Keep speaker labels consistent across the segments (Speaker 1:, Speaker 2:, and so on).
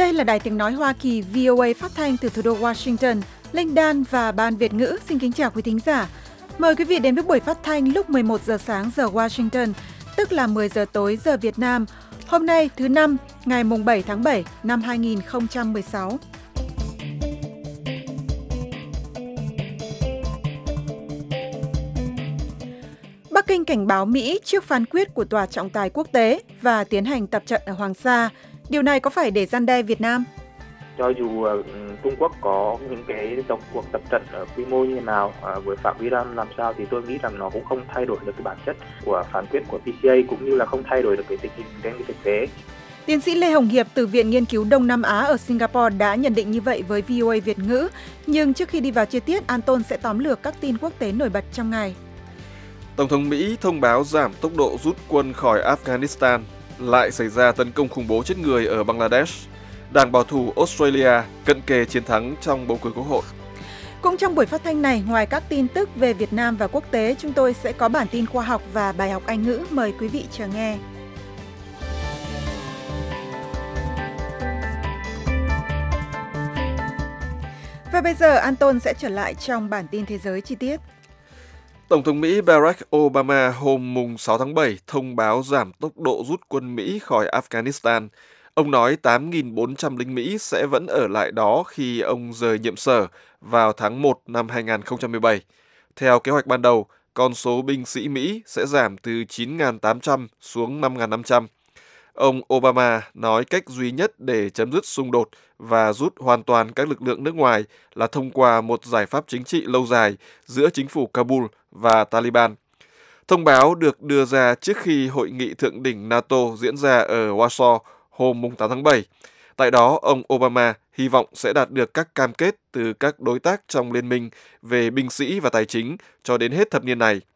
Speaker 1: Đây là Đài Tiếng Nói Hoa Kỳ VOA phát thanh từ thủ đô Washington. Linh Dan và Ban Việt ngữ xin kính chào quý thính giả. Mời quý vị đến với buổi phát thanh lúc 11 giờ sáng giờ Washington, tức là 10 giờ tối giờ Việt Nam. Hôm nay thứ Năm, ngày 7 tháng 7 năm 2016. Bắc Kinh cảnh báo Mỹ trước phán quyết của Tòa trọng tài quốc tế và tiến hành tập trận ở Hoàng Sa. Điều này có phải để răn đe Việt Nam?
Speaker 2: Cho dù Trung Quốc có những cái cuộc tập trận ở quy mô như thế nào, với phạm vi làm sao thì tôi nghĩ rằng nó cũng không thay đổi được cái bản chất của phán quyết của PCA, cũng như là không thay đổi được cái tình hình trên cái thực tế.
Speaker 1: Tiến sĩ Lê Hồng Hiệp từ Viện Nghiên cứu Đông Nam Á ở Singapore đã nhận định như vậy với VOA Việt ngữ. Nhưng trước khi đi vào chi tiết, Anton sẽ tóm lược các tin quốc tế nổi bật trong ngày.
Speaker 3: Tổng thống Mỹ thông báo giảm tốc độ rút quân khỏi Afghanistan. Lại xảy ra tấn công khủng bố chết người ở Bangladesh. Đảng bảo thủ Australia cận kề chiến thắng trong bầu cử quốc hội.
Speaker 1: Cũng trong buổi phát thanh này, ngoài các tin tức về Việt Nam và quốc tế, chúng tôi sẽ có bản tin khoa học và bài học Anh ngữ. Mời quý vị chờ nghe. Và bây giờ, Anton sẽ trở lại trong bản tin thế giới chi tiết.
Speaker 3: Tổng thống Mỹ Barack Obama hôm 6 tháng 7 thông báo giảm tốc độ rút quân Mỹ khỏi Afghanistan. Ông nói 8.400 lính Mỹ sẽ vẫn ở lại đó khi ông rời nhiệm sở vào tháng 1 năm 2017. Theo kế hoạch ban đầu, con số binh sĩ Mỹ sẽ giảm từ 9.800 xuống 5.500. Ông Obama nói cách duy nhất để chấm dứt xung đột và rút hoàn toàn các lực lượng nước ngoài là thông qua một giải pháp chính trị lâu dài giữa chính phủ Kabul và Taliban. Thông báo được đưa ra trước khi hội nghị thượng đỉnh NATO diễn ra ở Warsaw hôm 8 tháng 7. Tại đó, ông Obama hy vọng sẽ đạt được các cam kết từ các đối tác trong liên minh về binh sĩ và tài chính cho đến hết thập niên này.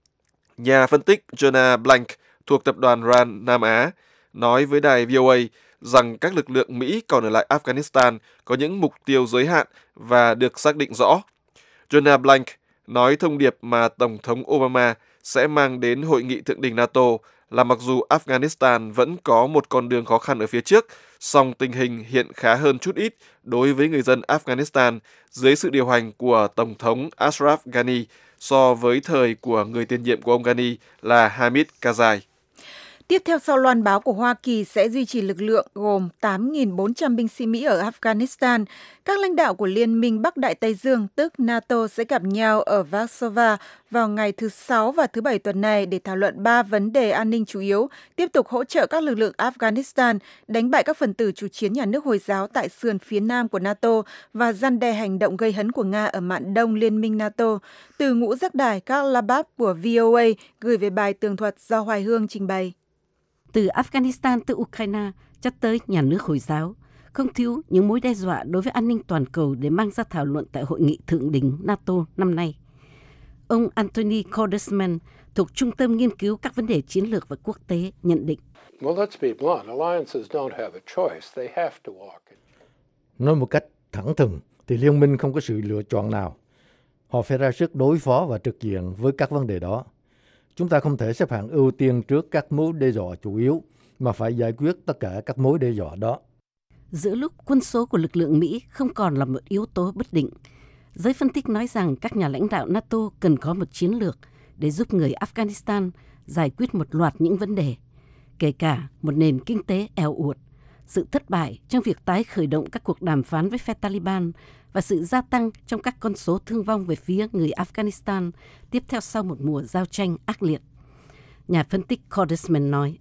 Speaker 3: Nhà phân tích Jonah Blank thuộc tập đoàn RAND Nam Á nói với đài VOA rằng các lực lượng Mỹ còn ở lại Afghanistan có những mục tiêu giới hạn và được xác định rõ. Jonah Blank nói thông điệp mà Tổng thống Obama sẽ mang đến hội nghị thượng đỉnh NATO là mặc dù Afghanistan vẫn có một con đường khó khăn ở phía trước, song tình hình hiện khá hơn chút ít đối với người dân Afghanistan dưới sự điều hành của Tổng thống Ashraf Ghani so với thời của người tiền nhiệm của ông Ghani là Hamid Karzai.
Speaker 1: Tiếp theo sau loan báo của Hoa Kỳ sẽ duy trì lực lượng gồm 8.400 binh sĩ Mỹ ở Afghanistan, các lãnh đạo của Liên minh Bắc Đại Tây Dương, tức NATO, sẽ gặp nhau ở Warsaw vào ngày thứ Sáu và thứ Bảy tuần này để thảo luận 3 vấn đề an ninh chủ yếu, tiếp tục hỗ trợ các lực lượng Afghanistan, đánh bại các phần tử chủ chiến nhà nước Hồi giáo tại sườn phía nam của NATO và răn đe hành động gây hấn của Nga ở mạn đông Liên minh NATO. Từ ngũ giác đài Karl Labab của VOA gửi về bài tường thuật do Hoài Hương trình bày.
Speaker 4: Từ Afghanistan tới Ukraine cho tới nhà nước Hồi giáo, không thiếu những mối đe dọa đối với an ninh toàn cầu để mang ra thảo luận tại hội nghị thượng đỉnh NATO năm nay. Ông Anthony Cordesman thuộc Trung tâm Nghiên cứu các vấn đề chiến lược và quốc tế nhận định.
Speaker 5: Nói một cách thẳng thừng thì liên minh không có sự lựa chọn nào. Họ phải ra sức đối phó và trực diện với các vấn đề đó. Chúng ta không thể xếp hạng ưu tiên trước các mối đe dọa chủ yếu, mà phải giải quyết tất cả các mối đe dọa đó.
Speaker 4: Giữa lúc quân số của lực lượng Mỹ không còn là một yếu tố bất định, giới phân tích nói rằng các nhà lãnh đạo NATO cần có một chiến lược để giúp người Afghanistan giải quyết một loạt những vấn đề, kể cả một nền kinh tế eo uột, sự thất bại trong việc tái khởi động các cuộc đàm phán với phe Taliban và sự gia tăng trong các con số thương vong về phía người Afghanistan tiếp theo sau một mùa giao tranh ác liệt. Nhà phân tích Cordesman nói,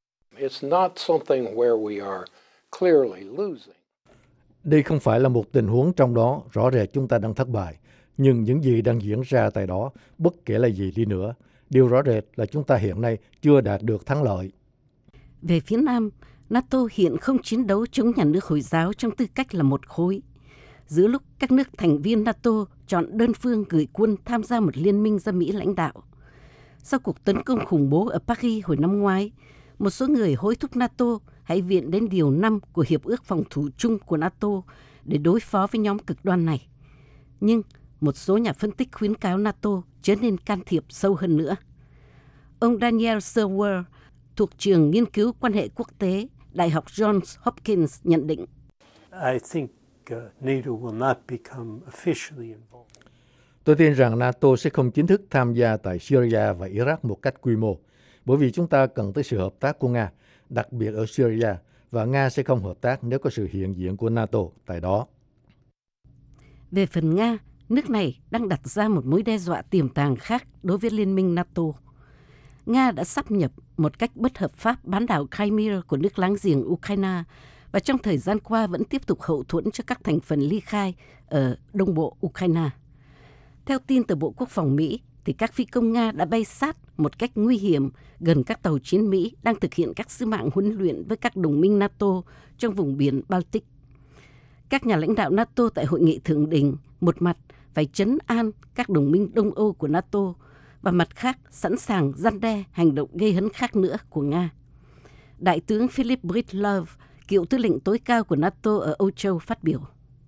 Speaker 5: đây không phải là một tình huống trong đó rõ ràng chúng ta đang thất bại, nhưng những gì đang diễn ra tại đó, bất kể là gì đi nữa, điều rõ rệt là chúng ta hiện nay chưa đạt được thắng lợi.
Speaker 4: Về phía Nam, NATO hiện không chiến đấu chống nhà nước Hồi giáo trong tư cách là một khối. Giữa lúc các nước thành viên NATO chọn đơn phương gửi quân tham gia một liên minh do Mỹ lãnh đạo. Sau cuộc tấn công khủng bố ở Paris hồi năm ngoái, một số người hối thúc NATO hãy viện đến điều 5 của Hiệp ước Phòng thủ chung của NATO để đối phó với nhóm cực đoan này. Nhưng một số nhà phân tích khuyến cáo NATO chớ nên can thiệp sâu hơn nữa. Ông Daniel Serwer thuộc trường nghiên cứu quan hệ quốc tế Đại học Johns Hopkins nhận định.
Speaker 5: Tôi tin rằng NATO sẽ không chính thức tham gia tại Syria và Iraq một cách quy mô, bởi vì chúng ta cần tới sự hợp tác của Nga, đặc biệt ở Syria, và Nga sẽ không hợp tác nếu có sự hiện diện của NATO tại đó.
Speaker 4: Về phần Nga, nước này đang đặt ra một mối đe dọa tiềm tàng khác đối với Liên minh NATO. Nga đã sáp nhập một cách bất hợp pháp bán đảo Crimea của nước láng giềng Ukraine và trong thời gian qua vẫn tiếp tục hậu thuẫn cho các thành phần ly khai ở đông bộ Ukraine. Theo tin từ Bộ Quốc phòng Mỹ, thì các phi công Nga đã bay sát một cách nguy hiểm gần các tàu chiến Mỹ đang thực hiện các sứ mạng huấn luyện với các đồng minh NATO trong vùng biển Baltic. Các nhà lãnh đạo NATO tại hội nghị thượng đỉnh một mặt phải trấn an các đồng minh Đông Âu của NATO và mặt khác sẵn sàng răn đe hành động gây hấn khác nữa của Nga. Đại tướng Philip Breedlove, cựu tư lệnh tối cao của NATO ở Âu Châu phát biểu.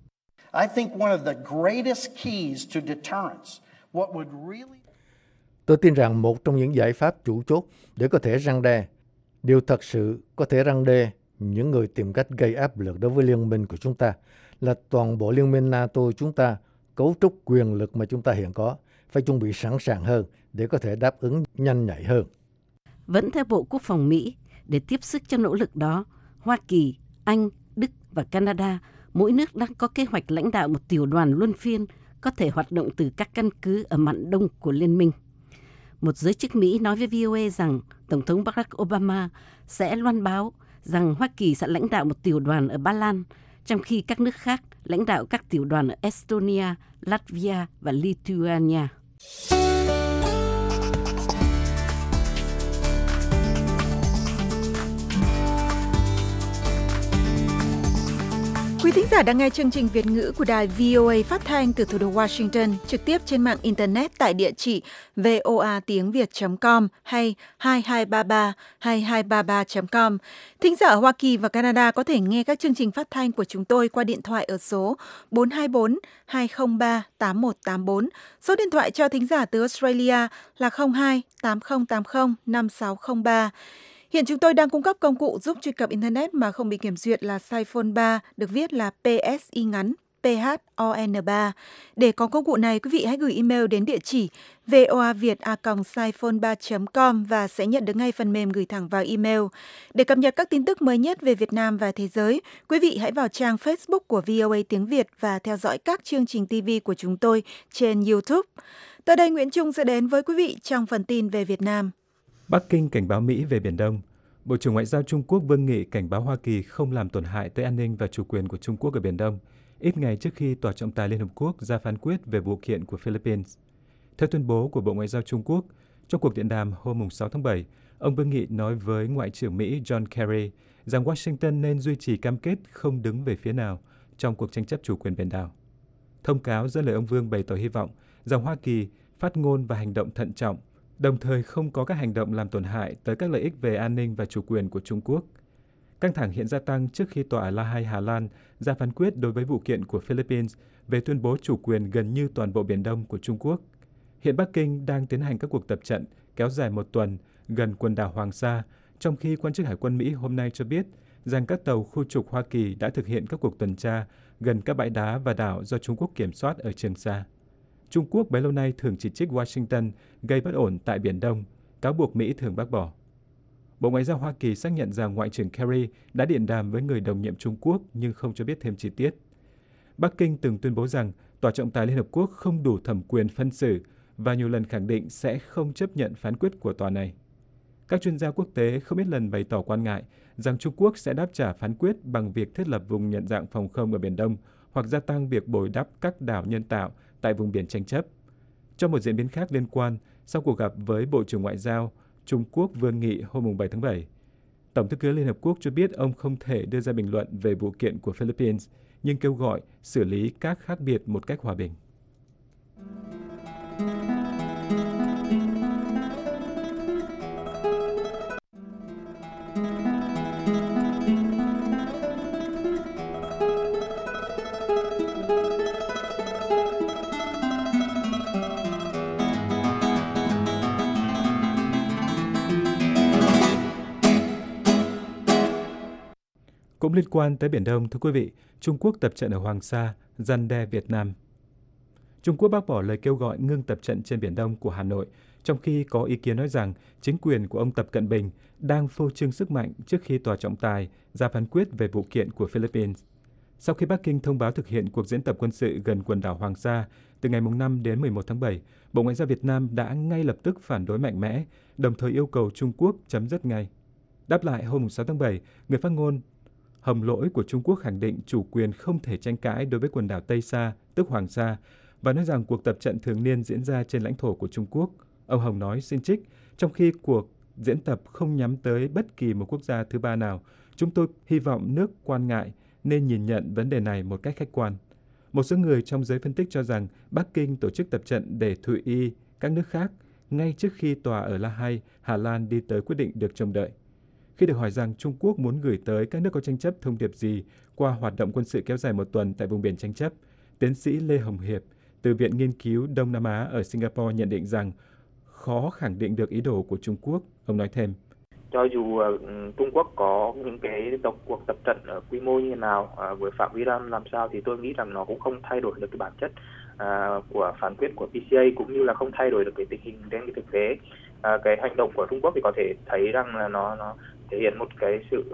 Speaker 5: Tôi tin rằng một trong những giải pháp chủ chốt để có thể răn đe, điều thật sự có thể răn đe những người tìm cách gây áp lực đối với liên minh của chúng ta là toàn bộ liên minh NATO chúng ta, cấu trúc quyền lực mà chúng ta hiện có, phải chuẩn bị sẵn sàng hơn để có thể đáp ứng nhanh nhạy hơn.
Speaker 4: Vẫn theo Bộ Quốc phòng Mỹ, để tiếp sức cho nỗ lực đó, Hoa Kỳ, Anh, Đức và Canada, mỗi nước đang có kế hoạch lãnh đạo một tiểu đoàn luân phiên có thể hoạt động từ các căn cứ ở mạn đông của Liên minh. Một giới chức Mỹ nói với VOA rằng Tổng thống Barack Obama sẽ loan báo rằng Hoa Kỳ sẽ lãnh đạo một tiểu đoàn ở Ba Lan, trong khi các nước khác lãnh đạo các tiểu đoàn ở Estonia, Latvia và Lithuania.
Speaker 1: Quý thính giả đang nghe chương trình Việt ngữ của đài VOA phát thanh từ thủ đô Washington, trực tiếp trên mạng Internet tại địa chỉ voatiếngviet.com hay 2233-2233.com. Thính giả ở Hoa Kỳ và Canada có thể nghe các chương trình phát thanh của chúng tôi qua điện thoại ở số 424-203-8184. Số điện thoại cho thính giả từ Australia là 02-8080-5603. Hiện chúng tôi đang cung cấp công cụ giúp truy cập Internet mà không bị kiểm duyệt là Siphon 3, được viết là PSI ngắn, PHON3. Để có công cụ này, quý vị hãy gửi email đến địa chỉ voaviet@siphon3.com và sẽ nhận được ngay phần mềm gửi thẳng vào email. Để cập nhật các tin tức mới nhất về Việt Nam và thế giới, quý vị hãy vào trang Facebook của VOA Tiếng Việt và theo dõi các chương trình TV của chúng tôi trên YouTube. Tới đây, Nguyễn Trung sẽ đến với quý vị trong phần tin về Việt Nam.
Speaker 6: Bắc Kinh cảnh báo Mỹ về Biển Đông. Bộ trưởng Ngoại giao Trung Quốc Vương Nghị cảnh báo Hoa Kỳ không làm tổn hại tới an ninh và chủ quyền của Trung Quốc ở Biển Đông, ít ngày trước khi Tòa trọng tài Liên Hợp Quốc ra phán quyết về vụ kiện của Philippines. Theo tuyên bố của Bộ Ngoại giao Trung Quốc, trong cuộc điện đàm hôm 6 tháng 7, ông Vương Nghị nói với Ngoại trưởng Mỹ John Kerry rằng Washington nên duy trì cam kết không đứng về phía nào trong cuộc tranh chấp chủ quyền biển đảo. Thông cáo dẫn lời ông Vương bày tỏ hy vọng rằng Hoa Kỳ phát ngôn và hành động thận trọng, đồng thời không có các hành động làm tổn hại tới các lợi ích về an ninh và chủ quyền của Trung Quốc. Căng thẳng hiện gia tăng trước khi Tòa La Hay Hà Lan ra phán quyết đối với vụ kiện của Philippines về tuyên bố chủ quyền gần như toàn bộ Biển Đông của Trung Quốc. Hiện Bắc Kinh đang tiến hành các cuộc tập trận kéo dài một tuần gần quần đảo Hoàng Sa, trong khi quan chức Hải quân Mỹ hôm nay cho biết rằng các tàu khu trục Hoa Kỳ đã thực hiện các cuộc tuần tra gần các bãi đá và đảo do Trung Quốc kiểm soát ở Trường Sa. Trung Quốc bấy lâu nay thường chỉ trích Washington gây bất ổn tại Biển Đông, cáo buộc Mỹ thường bác bỏ. Bộ Ngoại giao Hoa Kỳ xác nhận rằng Ngoại trưởng Kerry đã điện đàm với người đồng nhiệm Trung Quốc nhưng không cho biết thêm chi tiết. Bắc Kinh từng tuyên bố rằng Tòa trọng tài Liên Hợp Quốc không đủ thẩm quyền phân xử và nhiều lần khẳng định sẽ không chấp nhận phán quyết của tòa này. Các chuyên gia quốc tế không ít lần bày tỏ quan ngại rằng Trung Quốc sẽ đáp trả phán quyết bằng việc thiết lập vùng nhận dạng phòng không ở Biển Đông hoặc gia tăng việc bồi đắp các đảo nhân tạo tại vùng biển tranh chấp. Trong một diễn biến khác liên quan, sau cuộc gặp với Bộ trưởng Ngoại giao Trung Quốc Vương Nghị hôm 7 tháng 7, Tổng thư ký Liên Hợp Quốc cho biết ông không thể đưa ra bình luận về vụ kiện của Philippines, nhưng kêu gọi xử lý các khác biệt một cách hòa bình. Cũng liên quan tới Biển Đông, thưa quý vị, Trung Quốc tập trận ở Hoàng Sa, răn đe Việt Nam. Trung Quốc bác bỏ lời kêu gọi ngưng tập trận trên Biển Đông của Hà Nội, trong khi có ý kiến nói rằng chính quyền của ông Tập Cận Bình đang phô trương sức mạnh trước khi tòa trọng tài ra phán quyết về vụ kiện của Philippines. Sau khi Bắc Kinh thông báo thực hiện cuộc diễn tập quân sự gần quần đảo Hoàng Sa từ ngày 5 đến 11 tháng 7, Bộ Ngoại giao Việt Nam đã ngay lập tức phản đối mạnh mẽ, đồng thời yêu cầu Trung Quốc chấm dứt ngay. Đáp lại hôm 6 tháng 7, người phát ngôn Hồng Lỗi của Trung Quốc khẳng định chủ quyền không thể tranh cãi đối với quần đảo Tây Sa, tức Hoàng Sa, và nói rằng cuộc tập trận thường niên diễn ra trên lãnh thổ của Trung Quốc. Ông Hồng nói xin trích, trong khi cuộc diễn tập không nhắm tới bất kỳ một quốc gia thứ ba nào, chúng tôi hy vọng nước quan ngại nên nhìn nhận vấn đề này một cách khách quan. Một số người trong giới phân tích cho rằng Bắc Kinh tổ chức tập trận để Thụy Y, các nước khác, ngay trước khi tòa ở La Hay, Hà Lan đi tới quyết định được trông đợi. Khi được hỏi rằng Trung Quốc muốn gửi tới các nước có tranh chấp thông điệp gì qua hoạt động quân sự kéo dài một tuần tại vùng biển tranh chấp, tiến sĩ Lê Hồng Hiệp từ Viện Nghiên cứu Đông Nam Á ở Singapore nhận định rằng khó khẳng định được ý đồ của Trung Quốc. Ông nói thêm.
Speaker 2: Cho dù Trung Quốc có những cái cuộc tập trận ở quy mô như nào, với phạm vi làm sao thì tôi nghĩ rằng nó cũng không thay đổi được cái bản chất của phán quyết của PCA, cũng như là không thay đổi được cái tình hình trên cái thực tế. Cái hành động của Trung Quốc thì có thể thấy rằng là nó thể hiện một cái sự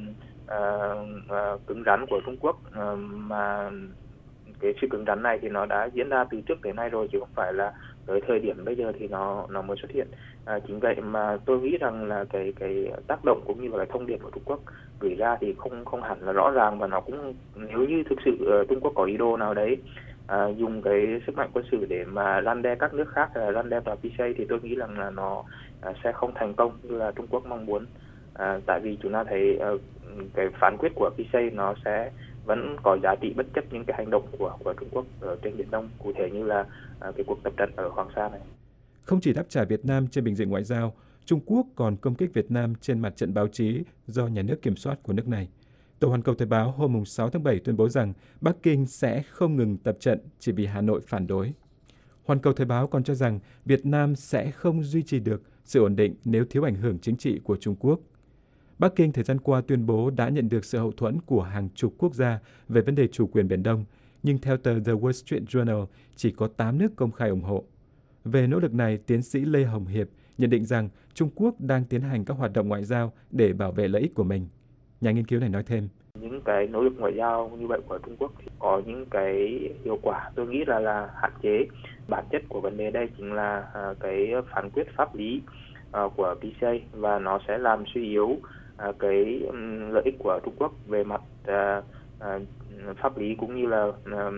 Speaker 2: cứng rắn của Trung Quốc, mà cái sự cứng rắn này thì nó đã diễn ra từ trước đến nay rồi, chứ không phải là tới thời điểm bây giờ thì nó mới xuất hiện. Chính vậy mà tôi nghĩ rằng là cái tác động cũng như là cái thông điệp của Trung Quốc gửi ra thì không hẳn là rõ ràng, và nó cũng, nếu như thực sự Trung Quốc có ý đồ nào đấy dùng cái sức mạnh quân sự để mà răn đe các nước khác, răn đe tòa PCA, thì tôi nghĩ rằng là nó sẽ không thành công như là Trung Quốc mong muốn. Tại vì chúng ta thấy cái phán quyết của PCA nó sẽ vẫn có giá trị bất chấp những cái hành động của Trung Quốc ở trên Biển Đông, cụ thể như là cái cuộc tập trận ở Hoàng Sa này.
Speaker 6: Không chỉ đáp trả Việt Nam trên bình diện ngoại giao, Trung Quốc còn công kích Việt Nam trên mặt trận báo chí do nhà nước kiểm soát của nước này. Tờ Hoàn Cầu Thời báo hôm 6 tháng 7 tuyên bố rằng Bắc Kinh sẽ không ngừng tập trận chỉ vì Hà Nội phản đối. Hoàn Cầu Thời báo còn cho rằng Việt Nam sẽ không duy trì được sự ổn định nếu thiếu ảnh hưởng chính trị của Trung Quốc. Bắc Kinh thời gian qua tuyên bố đã nhận được sự hậu thuẫn của hàng chục quốc gia về vấn đề chủ quyền Biển Đông, nhưng theo tờ The Wall Street Journal, chỉ có 8 nước công khai ủng hộ. Về nỗ lực này, tiến sĩ Lê Hồng Hiệp nhận định rằng Trung Quốc đang tiến hành các hoạt động ngoại giao để bảo vệ lợi ích của mình. Nhà nghiên cứu này nói thêm.
Speaker 2: Những cái nỗ lực ngoại giao như vậy của Trung Quốc thì có những cái hiệu quả, tôi nghĩ là hạn chế. Bản chất của vấn đề đây chính là cái phán quyết pháp lý của PCA, và nó sẽ làm suy yếu cái lợi ích của Trung Quốc về mặt pháp lý, cũng như là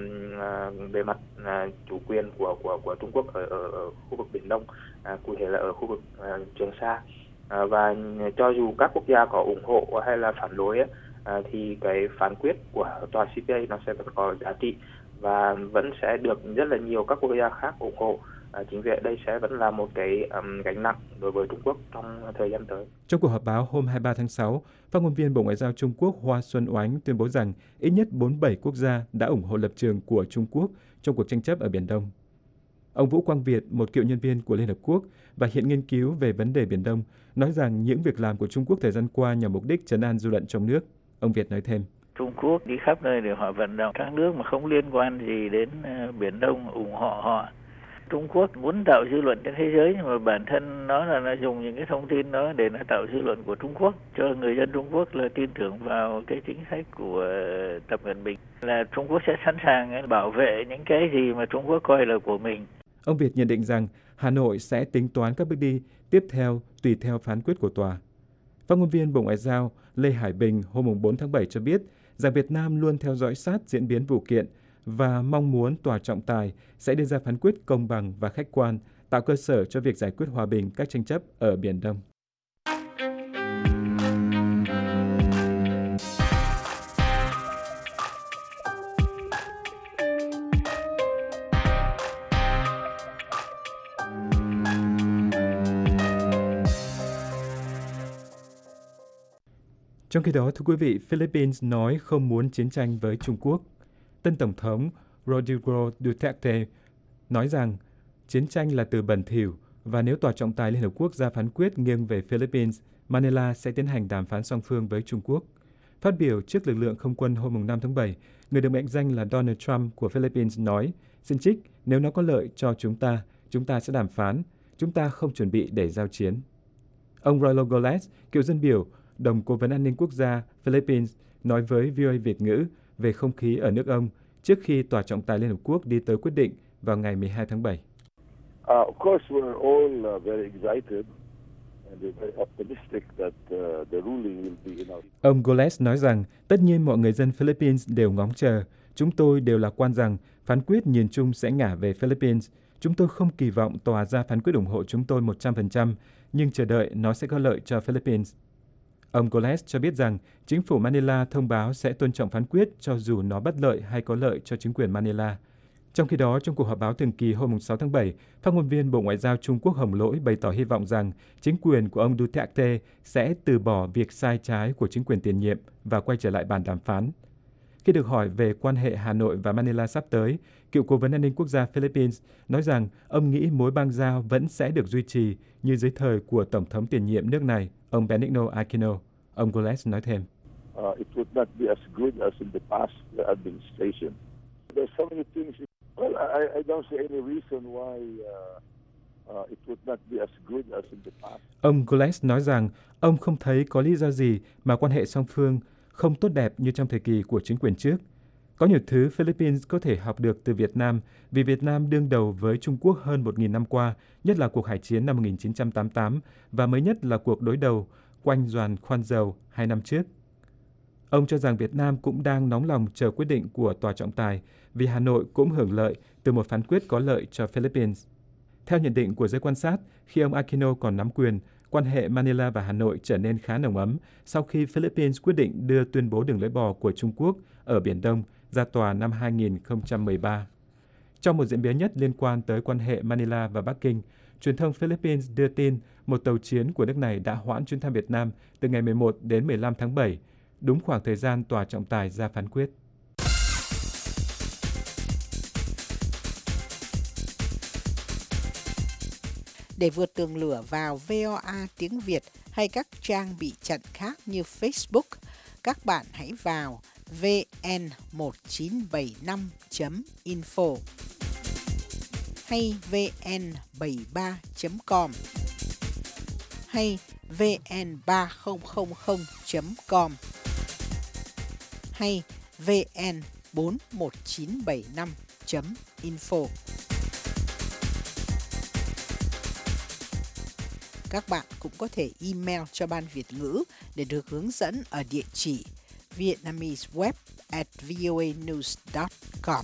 Speaker 2: về mặt chủ quyền của Trung Quốc ở khu vực Biển Đông, cụ thể là ở khu vực Trường Sa. Và cho dù các quốc gia có ủng hộ hay là phản đối thì cái phán quyết của tòa CPA nó sẽ vẫn có giá trị và vẫn sẽ được rất là nhiều các quốc gia khác ủng hộ. Chính vì đây sẽ vẫn là một cái gánh nặng đối với Trung Quốc trong thời gian tới.
Speaker 6: Trong cuộc họp báo hôm 23 tháng 6, phát ngôn viên Bộ Ngoại giao Trung Quốc Hoa Xuân Oánh tuyên bố rằng ít nhất 47 quốc gia đã ủng hộ lập trường của Trung Quốc trong cuộc tranh chấp ở Biển Đông. Ông Vũ Quang Việt, một cựu nhân viên của Liên Hợp Quốc và hiện nghiên cứu về vấn đề Biển Đông, nói rằng những việc làm của Trung Quốc thời gian qua nhằm mục đích trấn an dư luận trong nước. Ông Việt nói thêm.
Speaker 7: Trung Quốc đi khắp nơi để họ vận động các nước mà không liên quan gì đến Biển Đông ủng hộ họ. Trung Quốc muốn tạo dư luận trên thế giới, nhưng mà bản thân nó dùng những cái thông tin đó để nó tạo dư luận của Trung Quốc, cho người dân Trung Quốc là tin tưởng vào cái chính sách của Tập Cận Bình, là Trung Quốc sẽ sẵn sàng bảo vệ những cái gì mà Trung Quốc coi là của mình.
Speaker 6: Ông Việt nhận định rằng Hà Nội sẽ tính toán các bước đi tiếp theo tùy theo phán quyết của tòa. Phát ngôn viên Bộ Ngoại giao Lê Hải Bình hôm 4 tháng 7 cho biết rằng Việt Nam luôn theo dõi sát diễn biến vụ kiện và mong muốn tòa trọng tài sẽ đưa ra phán quyết công bằng và khách quan, tạo cơ sở cho việc giải quyết hòa bình các tranh chấp ở Biển Đông. Trong khi đó, thưa quý vị, Philippines nói không muốn chiến tranh với Trung Quốc. Tân Tổng thống Rodrigo Duterte nói rằng chiến tranh là từ bẩn thỉu và nếu Tòa trọng tài Liên Hợp Quốc ra phán quyết nghiêng về Philippines, Manila sẽ tiến hành đàm phán song phương với Trung Quốc. Phát biểu trước lực lượng không quân hôm 5 tháng 7, người được mệnh danh là Donald Trump của Philippines nói, xin trích, nếu nó có lợi cho chúng ta sẽ đàm phán, chúng ta không chuẩn bị để giao chiến. Ông Rollo Goles, cựu dân biểu, đồng cố vấn an ninh quốc gia Philippines, nói với VOA Việt ngữ về không khí ở nước ông trước khi Tòa trọng tài Liên Hợp Quốc đi tới quyết định vào ngày 12 tháng 7.
Speaker 8: Of course, we're all very excited and we're very optimistic that the ruling will be in our...
Speaker 6: Ông Goles nói rằng tất nhiên mọi người dân Philippines đều ngóng chờ. Chúng tôi đều lạc quan rằng phán quyết nhìn chung sẽ ngả về Philippines. Chúng tôi không kỳ vọng tòa ra phán quyết ủng hộ chúng tôi 100%, nhưng chờ đợi nó sẽ có lợi cho Philippines. Ông Goles cho biết rằng chính phủ Manila thông báo sẽ tôn trọng phán quyết cho dù nó bất lợi hay có lợi cho chính quyền Manila. Trong khi đó, trong cuộc họp báo thường kỳ hôm 6 tháng 7, phát ngôn viên Bộ Ngoại giao Trung Quốc Hồng Lỗi bày tỏ hy vọng rằng chính quyền của ông Duterte sẽ từ bỏ việc sai trái của chính quyền tiền nhiệm và quay trở lại bàn đàm phán. Khi được hỏi về quan hệ Hà Nội và Manila sắp tới, cựu cố vấn an ninh quốc gia Philippines nói rằng ông nghĩ mối bang giao vẫn sẽ được duy trì như dưới thời của Tổng thống tiền nhiệm nước này, ông Benigno Aquino. Ông Goles nói thêm.
Speaker 8: It would not be as good as in the past administration. There's so many things. Well, I don't see any reason why it would not be as good as in the past.
Speaker 6: Ông Goles nói rằng ông không thấy có lý do gì mà quan hệ song phương không tốt đẹp như trong thời kỳ của chính quyền trước. Có nhiều thứ Philippines có thể học được từ Việt Nam vì Việt Nam đương đầu với Trung Quốc hơn 1.000 năm qua, nhất là cuộc hải chiến năm 1988 và mới nhất là cuộc đối đầu quanh giàn khoan dầu 2 năm trước. Ông cho rằng Việt Nam cũng đang nóng lòng chờ quyết định của tòa trọng tài vì Hà Nội cũng hưởng lợi từ một phán quyết có lợi cho Philippines. Theo nhận định của giới quan sát, khi ông Aquino còn nắm quyền, quan hệ Manila và Hà Nội trở nên khá nồng ấm sau khi Philippines quyết định đưa tuyên bố đường lưỡi bò của Trung Quốc ở Biển Đông ra tòa năm 2013. Trong một diễn biến nhất liên quan tới quan hệ Manila và Bắc Kinh, truyền thông Philippines đưa tin một tàu chiến của nước này đã hoãn chuyến thăm Việt Nam từ ngày 11 đến 15 tháng 7, đúng khoảng thời gian tòa trọng tài ra phán quyết.
Speaker 9: Để vượt tường lửa vào VOA tiếng Việt hay các trang bị chặn khác như Facebook, các bạn hãy vào vn1975.info hay vn73.com hay vn3000.com hay vn41975.info. Các bạn cũng có thể email cho Ban Việt ngữ để được hướng dẫn ở địa chỉ vietnameseweb@voanews.com.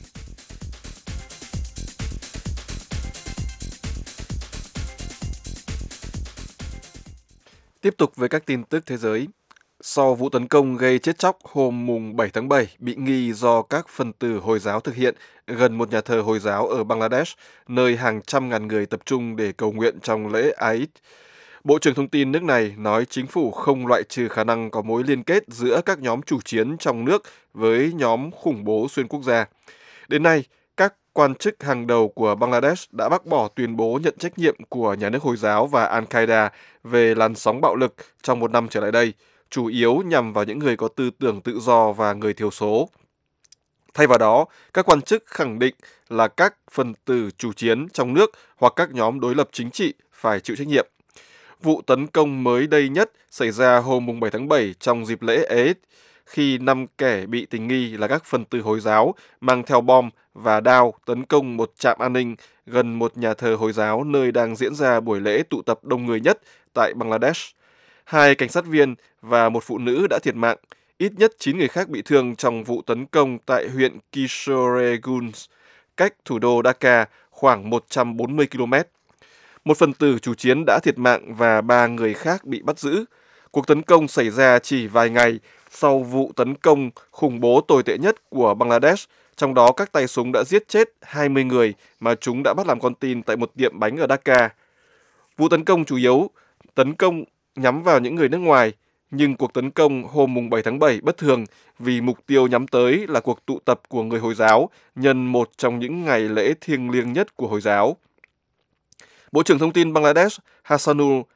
Speaker 3: Tiếp tục với các tin tức thế giới. Sau vụ tấn công gây chết chóc hôm 7 tháng 7 bị nghi do các phần tử Hồi giáo thực hiện gần một nhà thờ Hồi giáo ở Bangladesh, nơi hàng trăm ngàn người tập trung để cầu nguyện trong lễ Eid. Bộ trưởng Thông tin nước này nói chính phủ không loại trừ khả năng có mối liên kết giữa các nhóm chủ chiến trong nước với nhóm khủng bố xuyên quốc gia. Đến nay, các quan chức hàng đầu của Bangladesh đã bác bỏ tuyên bố nhận trách nhiệm của nhà nước Hồi giáo và Al-Qaeda về làn sóng bạo lực trong một năm trở lại đây, chủ yếu nhằm vào những người có tư tưởng tự do và người thiểu số. Thay vào đó, các quan chức khẳng định là các phần tử chủ chiến trong nước hoặc các nhóm đối lập chính trị phải chịu trách nhiệm. Vụ tấn công mới đây nhất xảy ra hôm 7 tháng 7 trong dịp lễ Eid, khi 5 kẻ bị tình nghi là các phần tử Hồi giáo mang theo bom và đao tấn công một trạm an ninh gần một nhà thờ Hồi giáo nơi đang diễn ra buổi lễ tụ tập đông người nhất tại Bangladesh. 2 cảnh sát viên và một phụ nữ đã thiệt mạng, ít nhất 9 người khác bị thương trong vụ tấn công tại huyện Kishoreganj, cách thủ đô Dhaka khoảng 140 km. Một phần tử chủ chiến đã thiệt mạng và 3 người khác bị bắt giữ. Cuộc tấn công xảy ra chỉ vài ngày sau vụ tấn công khủng bố tồi tệ nhất của Bangladesh, trong đó các tay súng đã giết chết 20 người mà chúng đã bắt làm con tin tại một tiệm bánh ở Dhaka. Vụ tấn công chủ yếu tấn công nhắm vào những người nước ngoài, nhưng cuộc tấn công hôm 7 tháng 7 bất thường vì mục tiêu nhắm tới là cuộc tụ tập của người Hồi giáo nhân một trong những ngày lễ thiêng liêng nhất của Hồi giáo. Bộ trưởng Thông tin Bangladesh Hassanul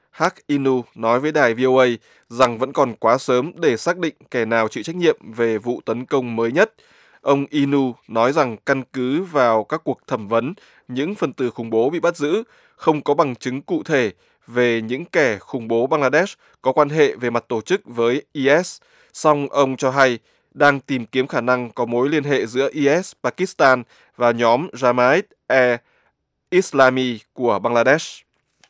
Speaker 3: Hak Inu nói với đài VOA rằng vẫn còn quá sớm để xác định kẻ nào chịu trách nhiệm về vụ tấn công mới nhất. Ông Inu nói rằng căn cứ vào các cuộc thẩm vấn, những phần tử khủng bố bị bắt giữ không có bằng chứng cụ thể về những kẻ khủng bố Bangladesh có quan hệ về mặt tổ chức với IS. Song ông cho hay đang tìm kiếm khả năng có mối liên hệ giữa IS, Pakistan và nhóm Jamaat-e-Islami của Bangladesh.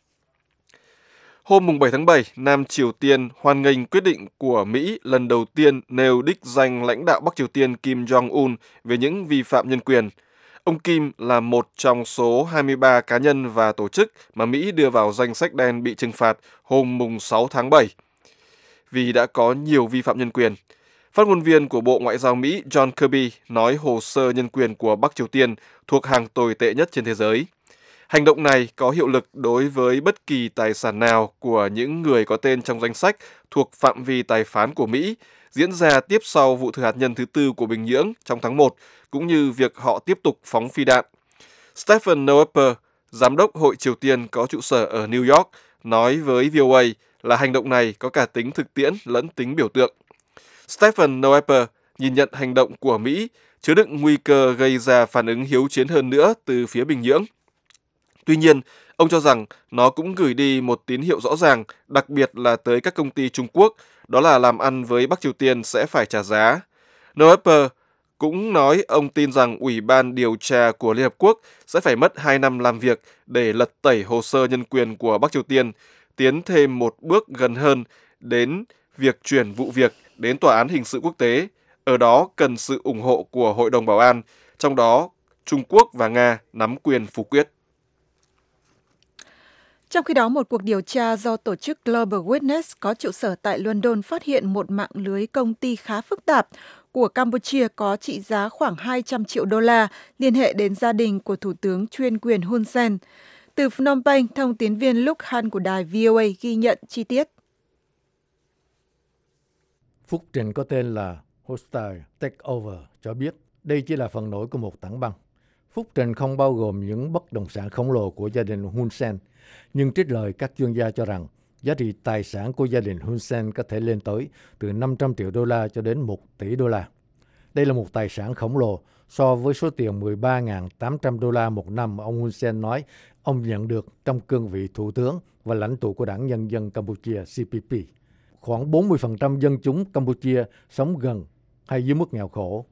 Speaker 3: Hôm 7 tháng 7, Nam Triều Tiên hoan nghênh quyết định của Mỹ lần đầu tiên nêu đích danh lãnh đạo Bắc Triều Tiên Kim Jong-un về những vi phạm nhân quyền. Ông Kim là một trong số 23 cá nhân và tổ chức mà Mỹ đưa vào danh sách đen bị trừng phạt hôm 6 tháng 7 vì đã có nhiều vi phạm nhân quyền. Phát ngôn viên của Bộ Ngoại giao Mỹ John Kirby nói hồ sơ nhân quyền của Bắc Triều Tiên thuộc hàng tồi tệ nhất trên thế giới. Hành động này có hiệu lực đối với bất kỳ tài sản nào của những người có tên trong danh sách thuộc phạm vi tài phán của Mỹ, diễn ra tiếp sau vụ thử hạt nhân thứ tư của Bình Nhưỡng trong tháng 1, cũng như việc họ tiếp tục phóng phi đạn. Stephen Noepper, giám đốc Hội Triều Tiên có trụ sở ở New York, nói với VOA là hành động này có cả tính thực tiễn lẫn tính biểu tượng. Stephen Noepper nhìn nhận hành động của Mỹ chứa đựng nguy cơ gây ra phản ứng hiếu chiến hơn nữa từ phía Bình Nhưỡng. Tuy nhiên, ông cho rằng nó cũng gửi đi một tín hiệu rõ ràng, đặc biệt là tới các công ty Trung Quốc, đó là làm ăn với Bắc Triều Tiên sẽ phải trả giá. Noepper cũng nói ông tin rằng Ủy ban điều tra của Liên Hợp Quốc sẽ phải mất 2 năm làm việc để lật tẩy hồ sơ nhân quyền của Bắc Triều Tiên, tiến thêm một bước gần hơn đến việc chuyển vụ việc đến Tòa án Hình sự Quốc tế. Ở đó cần sự ủng hộ của Hội đồng Bảo an, trong đó Trung Quốc và Nga nắm quyền phủ quyết.
Speaker 1: Trong khi đó, một cuộc điều tra do tổ chức Global Witness có trụ sở tại London phát hiện một mạng lưới công ty khá phức tạp của Campuchia có trị giá khoảng 200 triệu đô la liên hệ đến gia đình của Thủ tướng chuyên quyền Hun Sen. Từ Phnom Penh, thông tín viên Luke Han của đài VOA ghi nhận chi tiết.
Speaker 5: Phúc trình có tên là Hostile Takeover cho biết đây chỉ là phần nổi của một tảng băng. Phúc trình không bao gồm những bất động sản khổng lồ của gia đình Hun Sen, nhưng trích lời các chuyên gia cho rằng giá trị tài sản của gia đình Hun Sen có thể lên tới từ 500 triệu đô la cho đến 1 tỷ đô la. Đây là một tài sản khổng lồ so với số tiền 13.800 đô la một năm mà ông Hun Sen nói ông nhận được trong cương vị thủ tướng và lãnh tụ của Đảng Nhân dân Campuchia CPP. Khoảng 40% dân chúng Campuchia sống gần hay dưới mức nghèo khổ,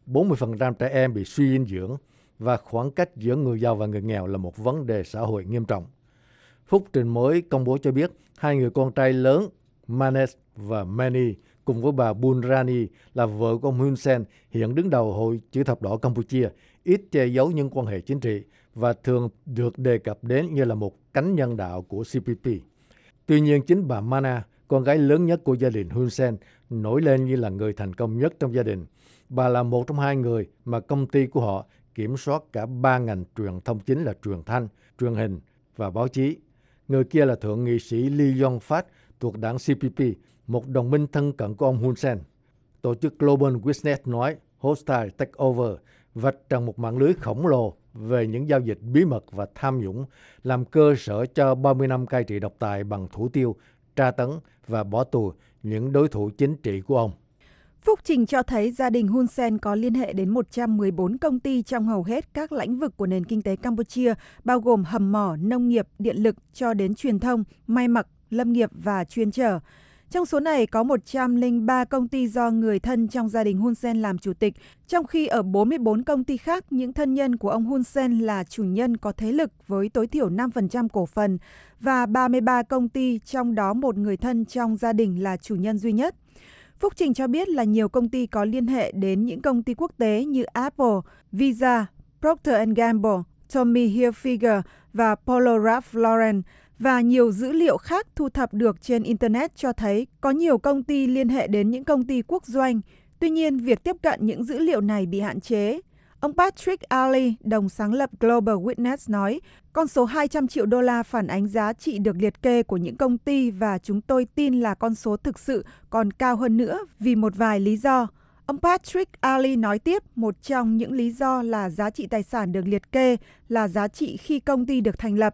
Speaker 5: 40% trẻ em bị suy dinh dưỡng và khoảng cách giữa người giàu và người nghèo là một vấn đề xã hội nghiêm trọng. Phúc trình mới công bố cho biết hai người con trai lớn Manes và Mani cùng với bà Bunrani là vợ của ông Hun Sen hiện đứng đầu Hội Chữ Thập Đỏ Campuchia, ít che giấu những quan hệ chính trị và thường được đề cập đến như là một cánh nhân đạo của CPP. Tuy nhiên, chính bà Mana, con gái lớn nhất của gia đình Hun Sen, nổi lên như là người thành công nhất trong gia đình. Bà là một trong hai người mà công ty của họ kiểm soát cả 3 ngành truyền thông chính là truyền thanh, truyền hình và báo chí. Người kia là thượng nghị sĩ Lee Yong-phát thuộc đảng CPP, một đồng minh thân cận của ông Hun Sen. Tổ chức Global Witness nói Hostile Takeover vạch trần một mạng lưới khổng lồ về những giao dịch bí mật và tham nhũng, làm cơ sở cho 30 năm cai trị độc tài bằng thủ tiêu, tra tấn và bỏ tù những đối thủ chính trị của ông.
Speaker 1: Phúc trình cho thấy gia đình Hun Sen có liên hệ đến 114 công ty trong hầu hết các lĩnh vực của nền kinh tế Campuchia, bao gồm hầm mỏ, nông nghiệp, điện lực cho đến truyền thông, may mặc, lâm nghiệp và chuyên chở. Trong số này có 103 công ty do người thân trong gia đình Hun Sen làm chủ tịch, trong khi ở 44 công ty khác, những thân nhân của ông Hun Sen là chủ nhân có thế lực với tối thiểu 5% cổ phần, và 33 công ty, trong đó một người thân trong gia đình là chủ nhân duy nhất. Phúc trình cho biết là nhiều công ty có liên hệ đến những công ty quốc tế như Apple, Visa, Procter & Gamble, Tommy Hilfiger và Polo Ralph Lauren, và nhiều dữ liệu khác thu thập được trên Internet cho thấy có nhiều công ty liên hệ đến những công ty quốc doanh. Tuy nhiên, việc tiếp cận những dữ liệu này bị hạn chế. Ông Patrick Ali, đồng sáng lập Global Witness nói, con số 200 triệu đô la phản ánh giá trị được liệt kê của những công ty và chúng tôi tin là con số thực sự còn cao hơn nữa vì một vài lý do. Ông Patrick Ali nói tiếp, một trong những lý do là giá trị tài sản được liệt kê là giá trị khi công ty được thành lập.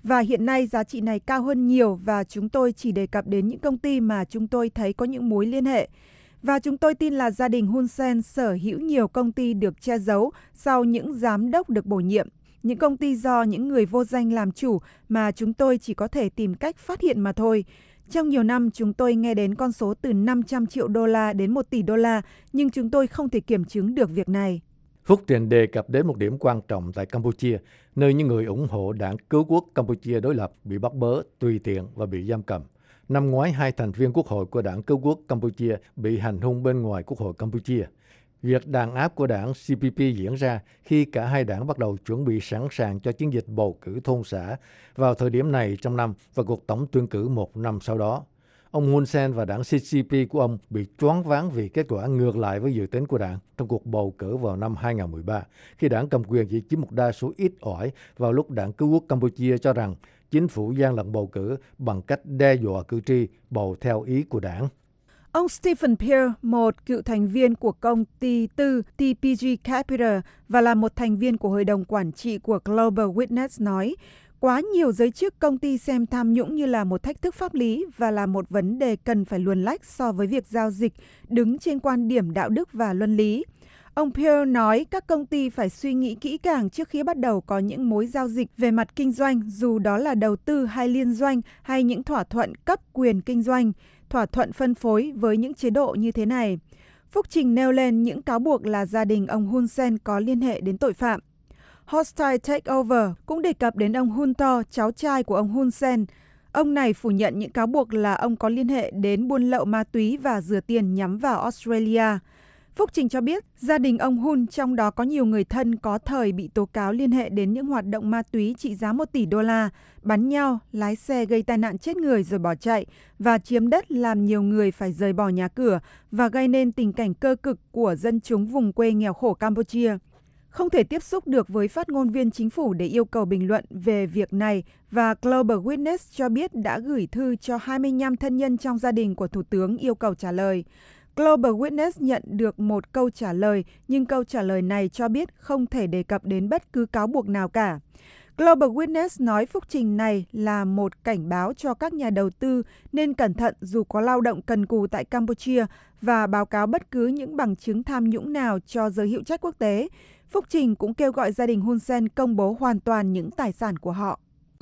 Speaker 1: Và hiện nay giá trị này cao hơn nhiều và chúng tôi chỉ đề cập đến những công ty mà chúng tôi thấy có những mối liên hệ. Và chúng tôi tin là gia đình Hun Sen sở hữu nhiều công ty được che giấu sau những giám đốc được bổ nhiệm. Những công ty do những người vô danh làm chủ mà chúng tôi chỉ có thể tìm cách phát hiện mà thôi. Trong nhiều năm, chúng tôi nghe đến con số từ 500 triệu đô la đến 1 tỷ đô la, nhưng chúng tôi không thể kiểm chứng được việc này.
Speaker 5: Phúc Trình đề cập đến một điểm quan trọng tại Campuchia, nơi những người ủng hộ đảng cứu quốc Campuchia đối lập bị bắt bớ, tùy tiện và bị giam cầm. Năm ngoái, 2 thành viên quốc hội của đảng cứu quốc Campuchia bị hành hung bên ngoài quốc hội Campuchia. Việc đàn áp của đảng CPP diễn ra khi cả hai đảng bắt đầu chuẩn bị sẵn sàng cho chiến dịch bầu cử thôn xã vào thời điểm này trong năm và cuộc tổng tuyển cử một năm sau đó. Ông Hun Sen và đảng CCP của ông bị choáng váng vì kết quả ngược lại với dự tính của đảng trong cuộc bầu cử vào năm 2013, khi đảng cầm quyền chỉ chiếm một đa số ít ỏi vào lúc đảng cứu quốc Campuchia cho rằng chính phủ gian lận bầu cử bằng cách đe dọa cử tri bầu theo ý của đảng.
Speaker 1: Ông Stephen Peer, một cựu thành viên của công ty tư TPG Capital và là một thành viên của hội đồng quản trị của Global Witness nói, quá nhiều giới chức công ty xem tham nhũng như là một thách thức pháp lý và là một vấn đề cần phải luồn lách so với việc giao dịch đứng trên quan điểm đạo đức và luân lý. Ông Peer nói các công ty phải suy nghĩ kỹ càng trước khi bắt đầu có những mối giao dịch về mặt kinh doanh, dù đó là đầu tư hay liên doanh hay những thỏa thuận cấp quyền kinh doanh, thỏa thuận phân phối với những chế độ như thế này. Phúc trình nêu lên những cáo buộc là gia đình ông Hun Sen có liên hệ đến tội phạm. Hostile Takeover cũng đề cập đến ông Hun To, cháu trai của ông Hun Sen. Ông này phủ nhận những cáo buộc là ông có liên hệ đến buôn lậu ma túy và rửa tiền nhắm vào Australia. Phúc trình cho biết gia đình ông Hun, trong đó có nhiều người thân có thời bị tố cáo liên hệ đến những hoạt động ma túy trị giá 1 tỷ đô la, bắn nhau, lái xe gây tai nạn chết người rồi bỏ chạy và chiếm đất làm nhiều người phải rời bỏ nhà cửa và gây nên tình cảnh cơ cực của dân chúng vùng quê nghèo khổ Campuchia. Không thể tiếp xúc được với phát ngôn viên chính phủ để yêu cầu bình luận về việc này và Global Witness cho biết đã gửi thư cho 25 thân nhân trong gia đình của Thủ tướng yêu cầu trả lời. Global Witness nhận được một câu trả lời, nhưng câu trả lời này cho biết không thể đề cập đến bất cứ cáo buộc nào cả. Global Witness nói phúc trình này là một cảnh báo cho các nhà đầu tư nên cẩn thận dù có lao động cần cù tại Campuchia và báo cáo bất cứ những bằng chứng tham nhũng nào cho giới hữu trách quốc tế. Phúc trình cũng kêu gọi gia đình Hun Sen công bố hoàn toàn những tài sản của họ.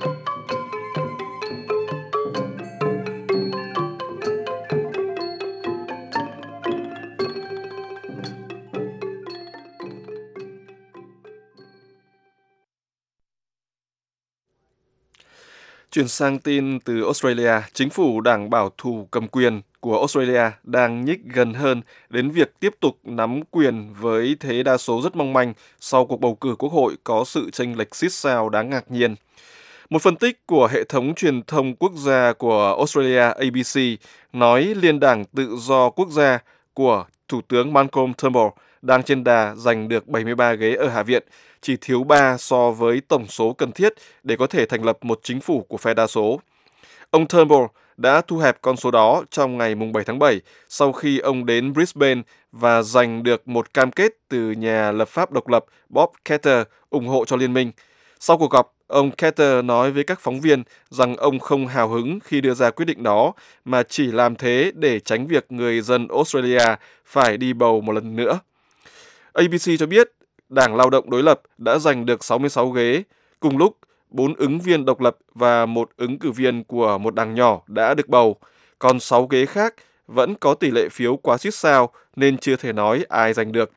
Speaker 3: Chuyển sang tin từ Australia, chính phủ đảng bảo thủ cầm quyền của Australia đang nhích gần hơn đến việc tiếp tục nắm quyền với thế đa số rất mong manh sau cuộc bầu cử quốc hội có sự chênh lệch xít sao đáng ngạc nhiên. Một phân tích của hệ thống truyền thông quốc gia của Australia ABC nói Liên đảng Tự do Quốc gia của Thủ tướng Malcolm Turnbull đang trên đà giành được 73 ghế ở Hạ viện, chỉ thiếu 3 so với tổng số cần thiết để có thể thành lập một chính phủ của phe đa số. Ông Turnbull đã thu hẹp con số đó trong ngày 7 tháng 7 sau khi ông đến Brisbane và giành được một cam kết từ nhà lập pháp độc lập Bob Katter ủng hộ cho liên minh. Sau cuộc gặp, ông Katter nói với các phóng viên rằng ông không hào hứng khi đưa ra quyết định đó, mà chỉ làm thế để tránh việc người dân Australia phải đi bầu một lần nữa. ABC cho biết Đảng Lao động đối lập đã giành được 66 ghế. Cùng lúc, 4 ứng viên độc lập và 1 ứng cử viên của một đảng nhỏ đã được bầu. Còn 6 ghế khác vẫn có tỷ lệ phiếu quá xít sao nên chưa thể nói ai giành được.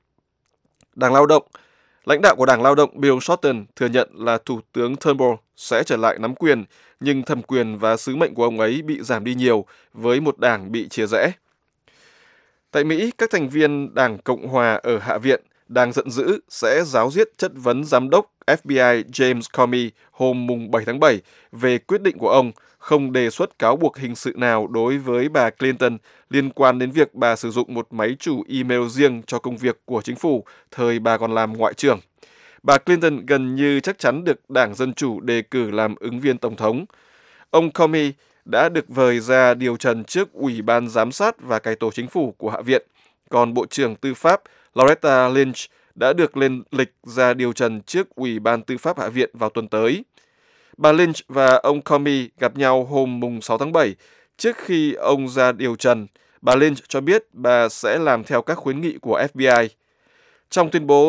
Speaker 3: Lãnh đạo của Đảng Lao động Bill Shorten thừa nhận là Thủ tướng Turnbull sẽ trở lại nắm quyền, nhưng thẩm quyền và sứ mệnh của ông ấy bị giảm đi nhiều với một đảng bị chia rẽ. Tại Mỹ, các thành viên Đảng Cộng hòa ở Hạ viện đang giận dữ sẽ ráo riết chất vấn giám đốc FBI James Comey hôm 7 tháng 7 về quyết định của ông không đề xuất cáo buộc hình sự nào đối với bà Clinton liên quan đến việc bà sử dụng một máy chủ email riêng cho công việc của chính phủ thời bà còn làm ngoại trưởng. Bà Clinton gần như chắc chắn được Đảng Dân Chủ đề cử làm ứng viên tổng thống. Ông Comey đã được vời ra điều trần trước Ủy ban Giám sát và Cải tổ Chính phủ của Hạ viện, còn Bộ trưởng Tư pháp Loretta Lynch đã được lên lịch ra điều trần trước Ủy ban Tư pháp Hạ viện vào tuần tới. Bà Lynch và ông Comey gặp nhau hôm mùng 6 tháng 7 trước khi ông ra điều trần. Bà Lynch cho biết bà sẽ làm theo các khuyến nghị của FBI. Trong tuyên bố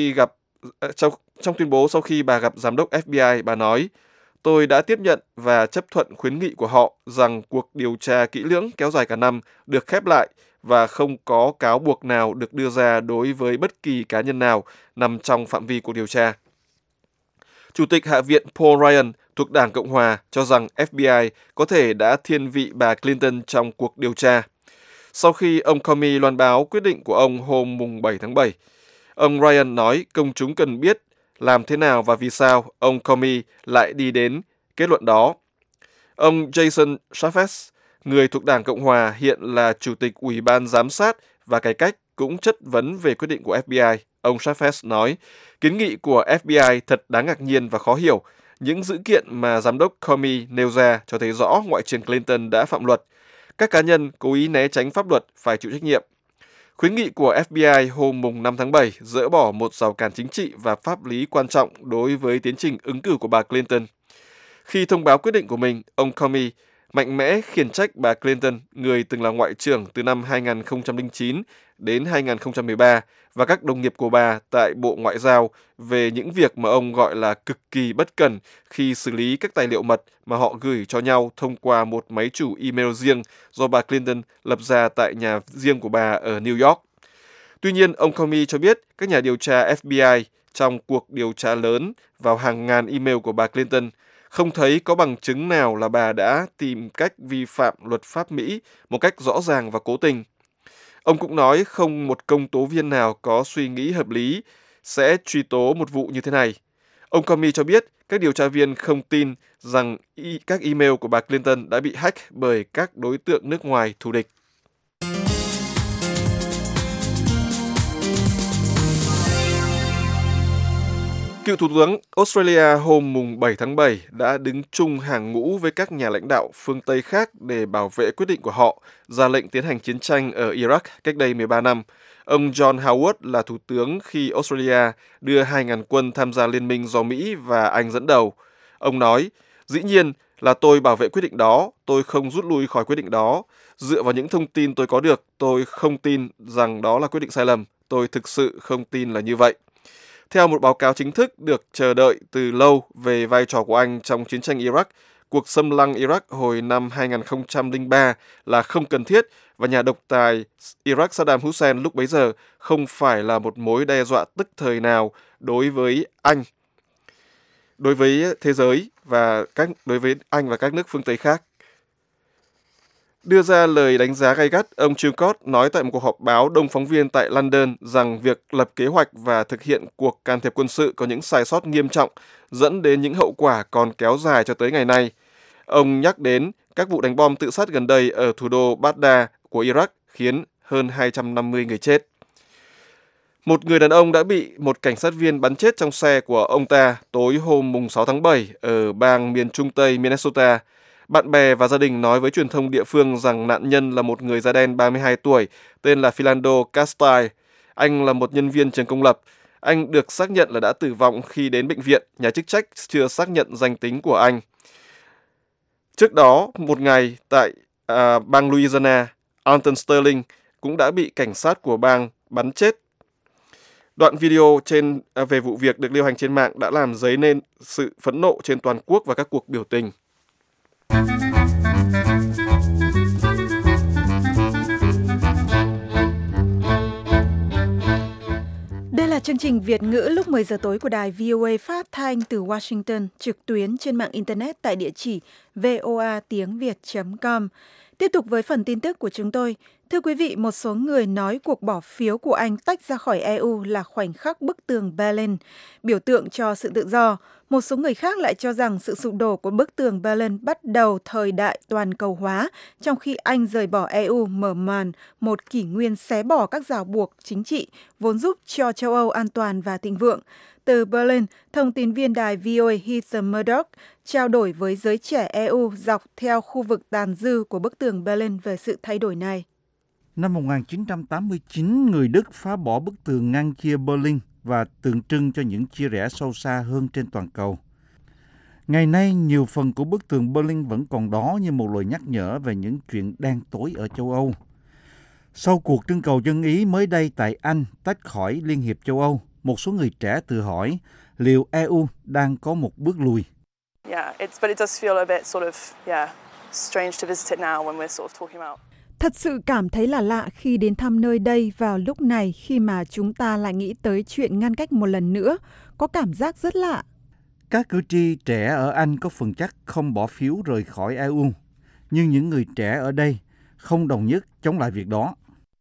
Speaker 3: sau khi bà gặp giám đốc FBI, bà nói: "Tôi đã tiếp nhận và chấp thuận khuyến nghị của họ rằng cuộc điều tra kỹ lưỡng kéo dài cả năm được khép lại và không có cáo buộc nào được đưa ra đối với bất kỳ cá nhân nào nằm trong phạm vi cuộc điều tra." Chủ tịch Hạ viện Paul Ryan thuộc Đảng Cộng Hòa cho rằng FBI có thể đã thiên vị bà Clinton trong cuộc điều tra. Sau khi ông Comey loan báo quyết định của ông hôm mùng 7 tháng 7, ông Ryan nói công chúng cần biết làm thế nào và vì sao ông Comey lại đi đến kết luận đó. Ông Jason Chaffetz, người thuộc Đảng Cộng Hòa hiện là Chủ tịch Ủy ban Giám sát và Cải cách, cũng chất vấn về quyết định của FBI. Ông Chaffetz nói, kiến nghị của FBI thật đáng ngạc nhiên và khó hiểu. Những dữ kiện mà Giám đốc Comey nêu ra cho thấy rõ Ngoại trưởng Clinton đã phạm luật. Các cá nhân cố ý né tránh pháp luật phải chịu trách nhiệm. Khuyến nghị của FBI hôm mùng 5 tháng 7 dỡ bỏ một rào cản chính trị và pháp lý quan trọng đối với tiến trình ứng cử của bà Clinton. Khi thông báo quyết định của mình, ông Comey mạnh mẽ khiển trách bà Clinton, người từng là Ngoại trưởng từ năm 2009 đến 2013, và các đồng nghiệp của bà tại Bộ Ngoại giao về những việc mà ông gọi là cực kỳ bất cẩn khi xử lý các tài liệu mật mà họ gửi cho nhau thông qua một máy chủ email riêng do bà Clinton lập ra tại nhà riêng của bà ở New York. Tuy nhiên, ông Comey cho biết các nhà điều tra FBI trong cuộc điều tra lớn vào hàng ngàn email của bà Clinton không thấy có bằng chứng nào là bà đã tìm cách vi phạm luật pháp Mỹ một cách rõ ràng và cố tình. Ông cũng nói không một công tố viên nào có suy nghĩ hợp lý sẽ truy tố một vụ như thế này. Ông Comey cho biết các điều tra viên không tin rằng các email của bà Clinton đã bị hack bởi các đối tượng nước ngoài thù địch. Cựu Thủ tướng Australia hôm mùng 7 tháng 7 đã đứng chung hàng ngũ với các nhà lãnh đạo phương Tây khác để bảo vệ quyết định của họ ra lệnh tiến hành chiến tranh ở Iraq cách đây 13 năm. Ông John Howard là thủ tướng khi Australia đưa 2.000 quân tham gia liên minh do Mỹ và Anh dẫn đầu. Ông nói, dĩ nhiên là tôi bảo vệ quyết định đó, tôi không rút lui khỏi quyết định đó. Dựa vào những thông tin tôi có được, tôi không tin rằng đó là quyết định sai lầm. Tôi thực sự không tin là như vậy. Theo một báo cáo chính thức được chờ đợi từ lâu về vai trò của Anh trong chiến tranh Iraq, cuộc xâm lăng Iraq hồi năm 2003 là không cần thiết và nhà độc tài Iraq Saddam Hussein lúc bấy giờ không phải là một mối đe dọa tức thời nào đối với Anh, đối với thế giới và đối với Anh và các nước phương Tây khác. Đưa ra lời đánh giá gay gắt, ông Chilcot nói tại một cuộc họp báo đông phóng viên tại London rằng việc lập kế hoạch và thực hiện cuộc can thiệp quân sự có những sai sót nghiêm trọng, dẫn đến những hậu quả còn kéo dài cho tới ngày nay. Ông nhắc đến các vụ đánh bom tự sát gần đây ở thủ đô Baghdad của Iraq khiến hơn 250 người chết. Một người đàn ông đã bị một cảnh sát viên bắn chết trong xe của ông ta tối hôm mùng 6 tháng 7 ở bang miền Trung Tây Minnesota. Bạn bè và gia đình nói với truyền thông địa phương rằng nạn nhân là một người da đen 32 tuổi, tên là Philando Castile. Anh là một nhân viên trường công lập. Anh được xác nhận là đã tử vong khi đến bệnh viện, nhà chức trách chưa xác nhận danh tính của anh. Trước đó, một ngày tại bang Louisiana, Alton Sterling cũng đã bị cảnh sát của bang bắn chết. Đoạn video về vụ việc được lưu hành trên mạng đã làm dấy lên sự phẫn nộ trên toàn quốc và các cuộc biểu tình.
Speaker 1: Đây là chương trình Việt ngữ lúc 10 giờ tối của đài VOA phát thanh từ Washington, trực tuyến trên mạng Internet tại địa chỉ voatiengviet.com. Tiếp tục với phần tin tức của chúng tôi. Thưa quý vị, một số người nói cuộc bỏ phiếu của Anh tách ra khỏi EU là khoảnh khắc bức tường Berlin, biểu tượng cho sự tự do. Một số người khác lại cho rằng sự sụp đổ của bức tường Berlin bắt đầu thời đại toàn cầu hóa, trong khi Anh rời bỏ EU mở màn một kỷ nguyên xé bỏ các ràng buộc chính trị, vốn giúp cho châu Âu an toàn và thịnh vượng. Từ Berlin, thông tin viên đài VOA Heather Murdoch trao đổi với giới trẻ EU dọc theo khu vực tàn dư của bức tường Berlin về sự thay đổi này.
Speaker 10: Năm 1989, người Đức phá bỏ bức tường ngăn chia Berlin và tượng trưng cho những chia rẽ sâu xa hơn trên toàn cầu. Ngày nay, nhiều phần của bức tường Berlin vẫn còn đó như một lời nhắc nhở về những chuyện đen tối ở châu Âu. Sau cuộc trưng cầu dân Ý mới đây tại Anh tách khỏi Liên hiệp châu Âu, một số người trẻ tự hỏi liệu EU đang có một bước lùi.
Speaker 1: Thật sự cảm thấy là lạ khi đến thăm nơi đây vào lúc này khi mà chúng ta lại nghĩ tới chuyện ngăn cách một lần nữa. Có cảm giác rất lạ.
Speaker 10: Các cử tri trẻ ở Anh có phần chắc không bỏ phiếu rời khỏi EU, nhưng những người trẻ ở đây không đồng nhất chống lại việc đó.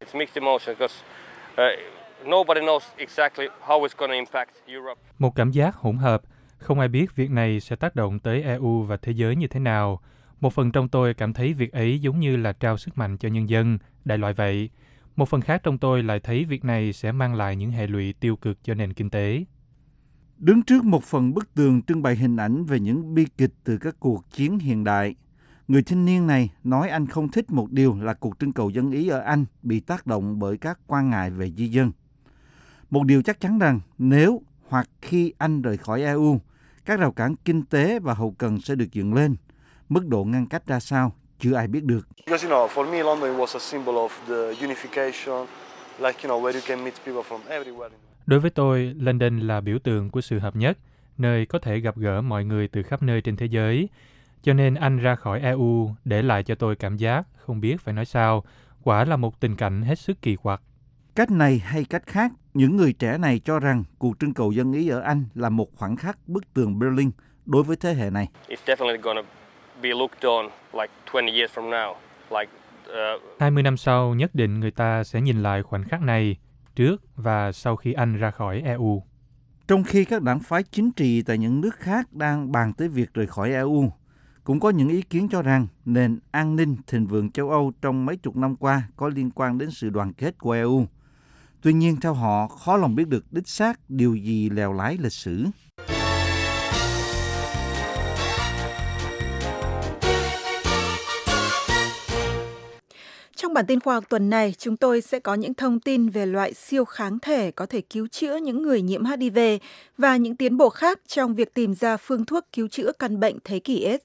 Speaker 11: Một cảm giác hỗn hợp, không ai biết việc này sẽ tác động tới EU và thế giới như thế nào. Một phần trong tôi cảm thấy việc ấy giống như là trao sức mạnh cho nhân dân, đại loại vậy. Một phần khác trong tôi lại thấy việc này sẽ mang lại những hệ lụy tiêu cực cho nền kinh tế.
Speaker 10: Đứng trước một phần bức tường trưng bày hình ảnh về những bi kịch từ các cuộc chiến hiện đại, người thanh niên này nói anh không thích một điều là cuộc trưng cầu dân Ý ở Anh bị tác động bởi các quan ngại về di dân. Một điều chắc chắn rằng nếu hoặc khi Anh rời khỏi EU, các rào cản kinh tế và hậu cần sẽ được dựng lên. Mức độ ngăn cách ra sao, chưa ai biết được.
Speaker 11: Đối với tôi, London là biểu tượng của sự hợp nhất, nơi có thể gặp gỡ mọi người từ khắp nơi trên thế giới. Cho nên Anh ra khỏi EU để lại cho tôi cảm giác không biết phải nói sao, quả là một tình cảnh hết sức kỳ quặc.
Speaker 10: Cách này hay cách khác, những người trẻ này cho rằng cuộc trưng cầu dân Ý ở Anh là một khoảnh khắc bức tường Berlin đối với thế hệ này.
Speaker 11: 20 năm sau, nhất định người ta sẽ nhìn lại khoảnh khắc này trước và sau khi Anh ra khỏi EU.
Speaker 10: Trong khi các đảng phái chính trị tại những nước khác đang bàn tới việc rời khỏi EU, cũng có những ý kiến cho rằng nền an ninh thịnh vượng châu Âu trong mấy chục năm qua có liên quan đến sự đoàn kết của EU. Tuy nhiên, theo họ, khó lòng biết được đích xác điều gì lèo lái lịch sử.
Speaker 1: Trong bản tin khoa học tuần này, chúng tôi sẽ có những thông tin về loại siêu kháng thể có thể cứu chữa những người nhiễm HIV và những tiến bộ khác trong việc tìm ra phương thuốc cứu chữa căn bệnh thế kỷ AIDS.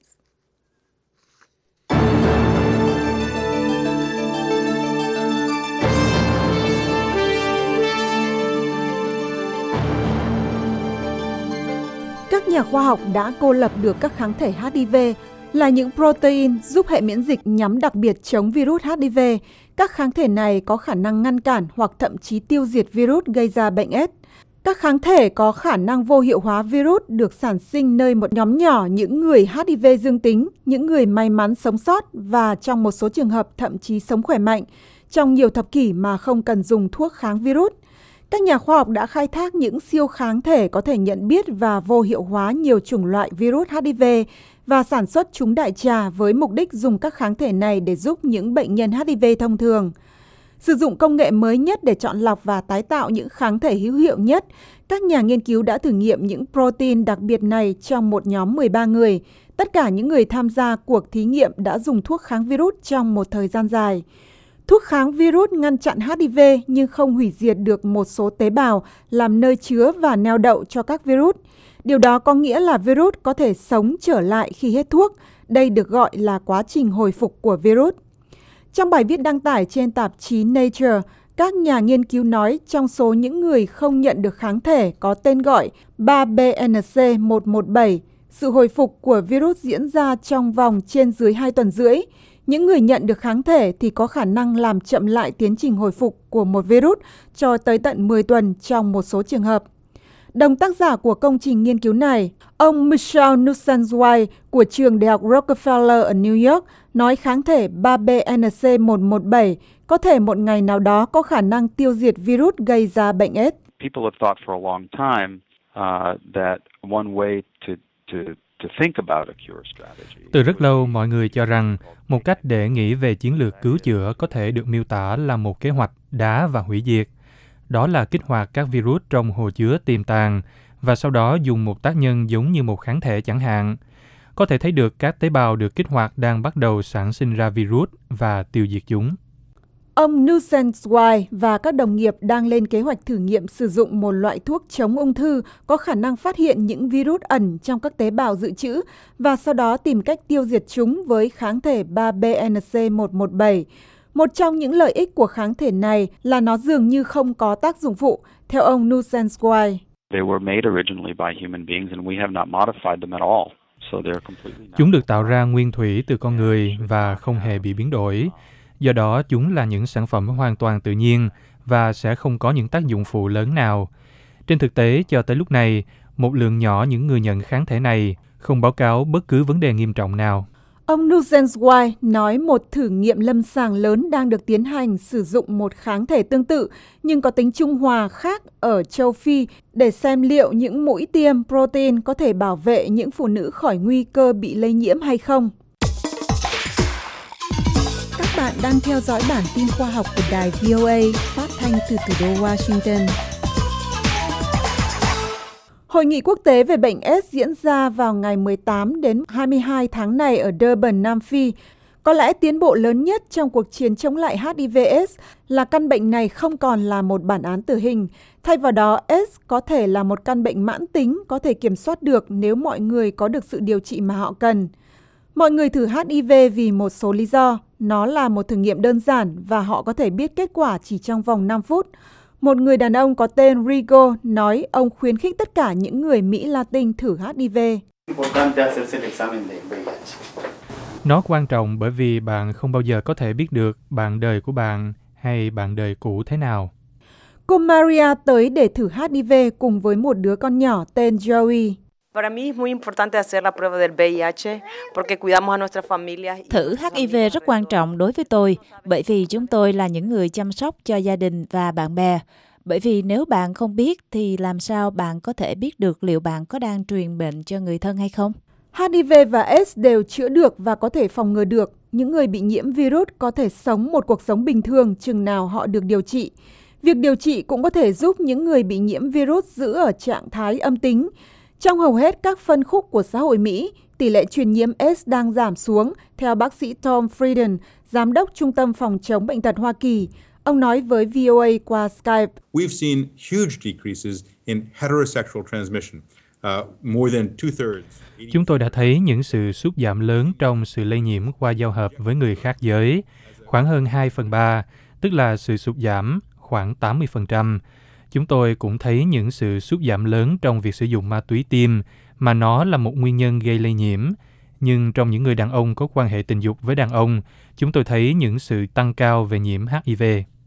Speaker 1: Các nhà khoa học đã cô lập được các kháng thể HIV là những protein giúp hệ miễn dịch nhắm đặc biệt chống virus HIV. Các kháng thể này có khả năng ngăn cản hoặc thậm chí tiêu diệt virus gây ra bệnh AIDS. Các kháng thể có khả năng vô hiệu hóa virus được sản sinh nơi một nhóm nhỏ những người HIV dương tính, những người may mắn sống sót và trong một số trường hợp thậm chí sống khỏe mạnh trong nhiều thập kỷ mà không cần dùng thuốc kháng virus. Các nhà khoa học đã khai thác những siêu kháng thể có thể nhận biết và vô hiệu hóa nhiều chủng loại virus HIV và sản xuất chúng đại trà với mục đích dùng các kháng thể này để giúp những bệnh nhân HIV thông thường. Sử dụng công nghệ mới nhất để chọn lọc và tái tạo những kháng thể hữu hiệu nhất, các nhà nghiên cứu đã thử nghiệm những protein đặc biệt này trong một nhóm 13 người. Tất cả những người tham gia cuộc thí nghiệm đã dùng thuốc kháng virus trong một thời gian dài. Thuốc kháng virus ngăn chặn HIV nhưng không hủy diệt được một số tế bào làm nơi chứa và neo đậu cho các virus. Điều đó có nghĩa là virus có thể sống trở lại khi hết thuốc. Đây được gọi là quá trình hồi phục của virus. Trong bài viết đăng tải trên tạp chí Nature, các nhà nghiên cứu nói trong số những người không nhận được kháng thể có tên gọi 3BNC117, sự hồi phục của virus diễn ra trong vòng trên dưới 2 tuần rưỡi. Những người nhận được kháng thể thì có khả năng làm chậm lại tiến trình hồi phục của một virus cho tới tận 10 tuần trong một số trường hợp. Đồng tác giả của công trình nghiên cứu này, ông Michel Nussensweig của trường Đại học Rockefeller ở New York, nói kháng thể 3BNC117 có thể một ngày nào đó có khả năng tiêu diệt virus gây ra bệnh AIDS.
Speaker 11: Từ rất lâu, mọi người cho rằng một cách để nghĩ về chiến lược cứu chữa có thể được miêu tả là một kế hoạch đá và hủy diệt. Đó là kích hoạt các virus trong hồ chứa tiềm tàng và sau đó dùng một tác nhân giống như một kháng thể chẳng hạn. Có thể thấy được các tế bào được kích hoạt đang bắt đầu sản sinh ra virus và tiêu diệt chúng.
Speaker 1: Ông Nussenswai và các đồng nghiệp đang lên kế hoạch thử nghiệm sử dụng một loại thuốc chống ung thư có khả năng phát hiện những virus ẩn trong các tế bào dự trữ và sau đó tìm cách tiêu diệt chúng với kháng thể 3BNC117. Một trong những lợi ích của kháng thể này là nó dường như không có tác dụng phụ, theo ông Nussenswai.
Speaker 11: Chúng được tạo ra nguyên thủy từ con người và không hề bị biến đổi. Do đó, chúng là những sản phẩm hoàn toàn tự nhiên và sẽ không có những tác dụng phụ lớn nào. Trên thực tế, cho tới lúc này, một lượng nhỏ những người nhận kháng thể này không báo cáo bất cứ vấn đề nghiêm trọng nào.
Speaker 1: Ông Nussenswai nói một thử nghiệm lâm sàng lớn đang được tiến hành sử dụng một kháng thể tương tự nhưng có tính trung hòa khác ở châu Phi để xem liệu những mũi tiêm protein có thể bảo vệ những phụ nữ khỏi nguy cơ bị lây nhiễm hay không. Các bạn đang theo dõi bản tin khoa học của đài VOA phát thanh từ thủ đô Washington. Hội nghị quốc tế về bệnh AIDS diễn ra vào ngày 18 đến 22 tháng này ở Durban, Nam Phi. Có lẽ tiến bộ lớn nhất trong cuộc chiến chống lại HIV/AIDS là căn bệnh này không còn là một bản án tử hình. Thay vào đó, AIDS có thể là một căn bệnh mãn tính có thể kiểm soát được nếu mọi người có được sự điều trị mà họ cần. Mọi người thử HIV vì một số lý do. Nó là một thử nghiệm đơn giản và họ có thể biết kết quả chỉ trong vòng 5 phút. Một người đàn ông có tên Rigo nói ông khuyến khích tất cả những người Mỹ Latin thử HIV.
Speaker 11: Nó quan trọng bởi vì bạn không bao giờ có thể biết được bạn đời của bạn hay bạn đời cũ thế nào.
Speaker 1: Cô Maria tới để thử HIV cùng với một đứa con nhỏ tên Joey.
Speaker 12: Thử HIV rất quan trọng đối với tôi, bởi vì chúng tôi là những người chăm sóc cho gia đình và bạn bè. Bởi vì nếu bạn không biết thì làm sao bạn có thể biết được liệu bạn có đang truyền bệnh cho người thân hay không?
Speaker 1: HIV và AIDS đều chữa được và có thể phòng ngừa được. Những người bị nhiễm virus có thể sống một cuộc sống bình thường chừng nào họ được điều trị. Việc điều trị cũng có thể giúp những người bị nhiễm virus giữ ở trạng thái âm tính. Trong hầu hết các phân khúc của xã hội Mỹ, tỷ lệ truyền nhiễm AIDS đang giảm xuống, theo bác sĩ Tom Frieden, giám đốc Trung tâm Phòng chống bệnh tật Hoa Kỳ. Ông nói với VOA qua Skype.
Speaker 13: We've seen huge decreases in heterosexual transmission, more than 2/3.
Speaker 11: Chúng tôi đã thấy những sự sút giảm lớn trong sự lây nhiễm qua giao hợp với người khác giới, khoảng hơn 2/3, tức là sự sụt giảm khoảng 80%. Chúng tôi cũng thấy những sự sút giảm lớn trong việc sử dụng ma túy tiêm, mà nó là một nguyên nhân gây lây nhiễm. Nhưng trong những người đàn ông có quan hệ tình dục với đàn ông, chúng tôi thấy những sự tăng cao về nhiễm HIV.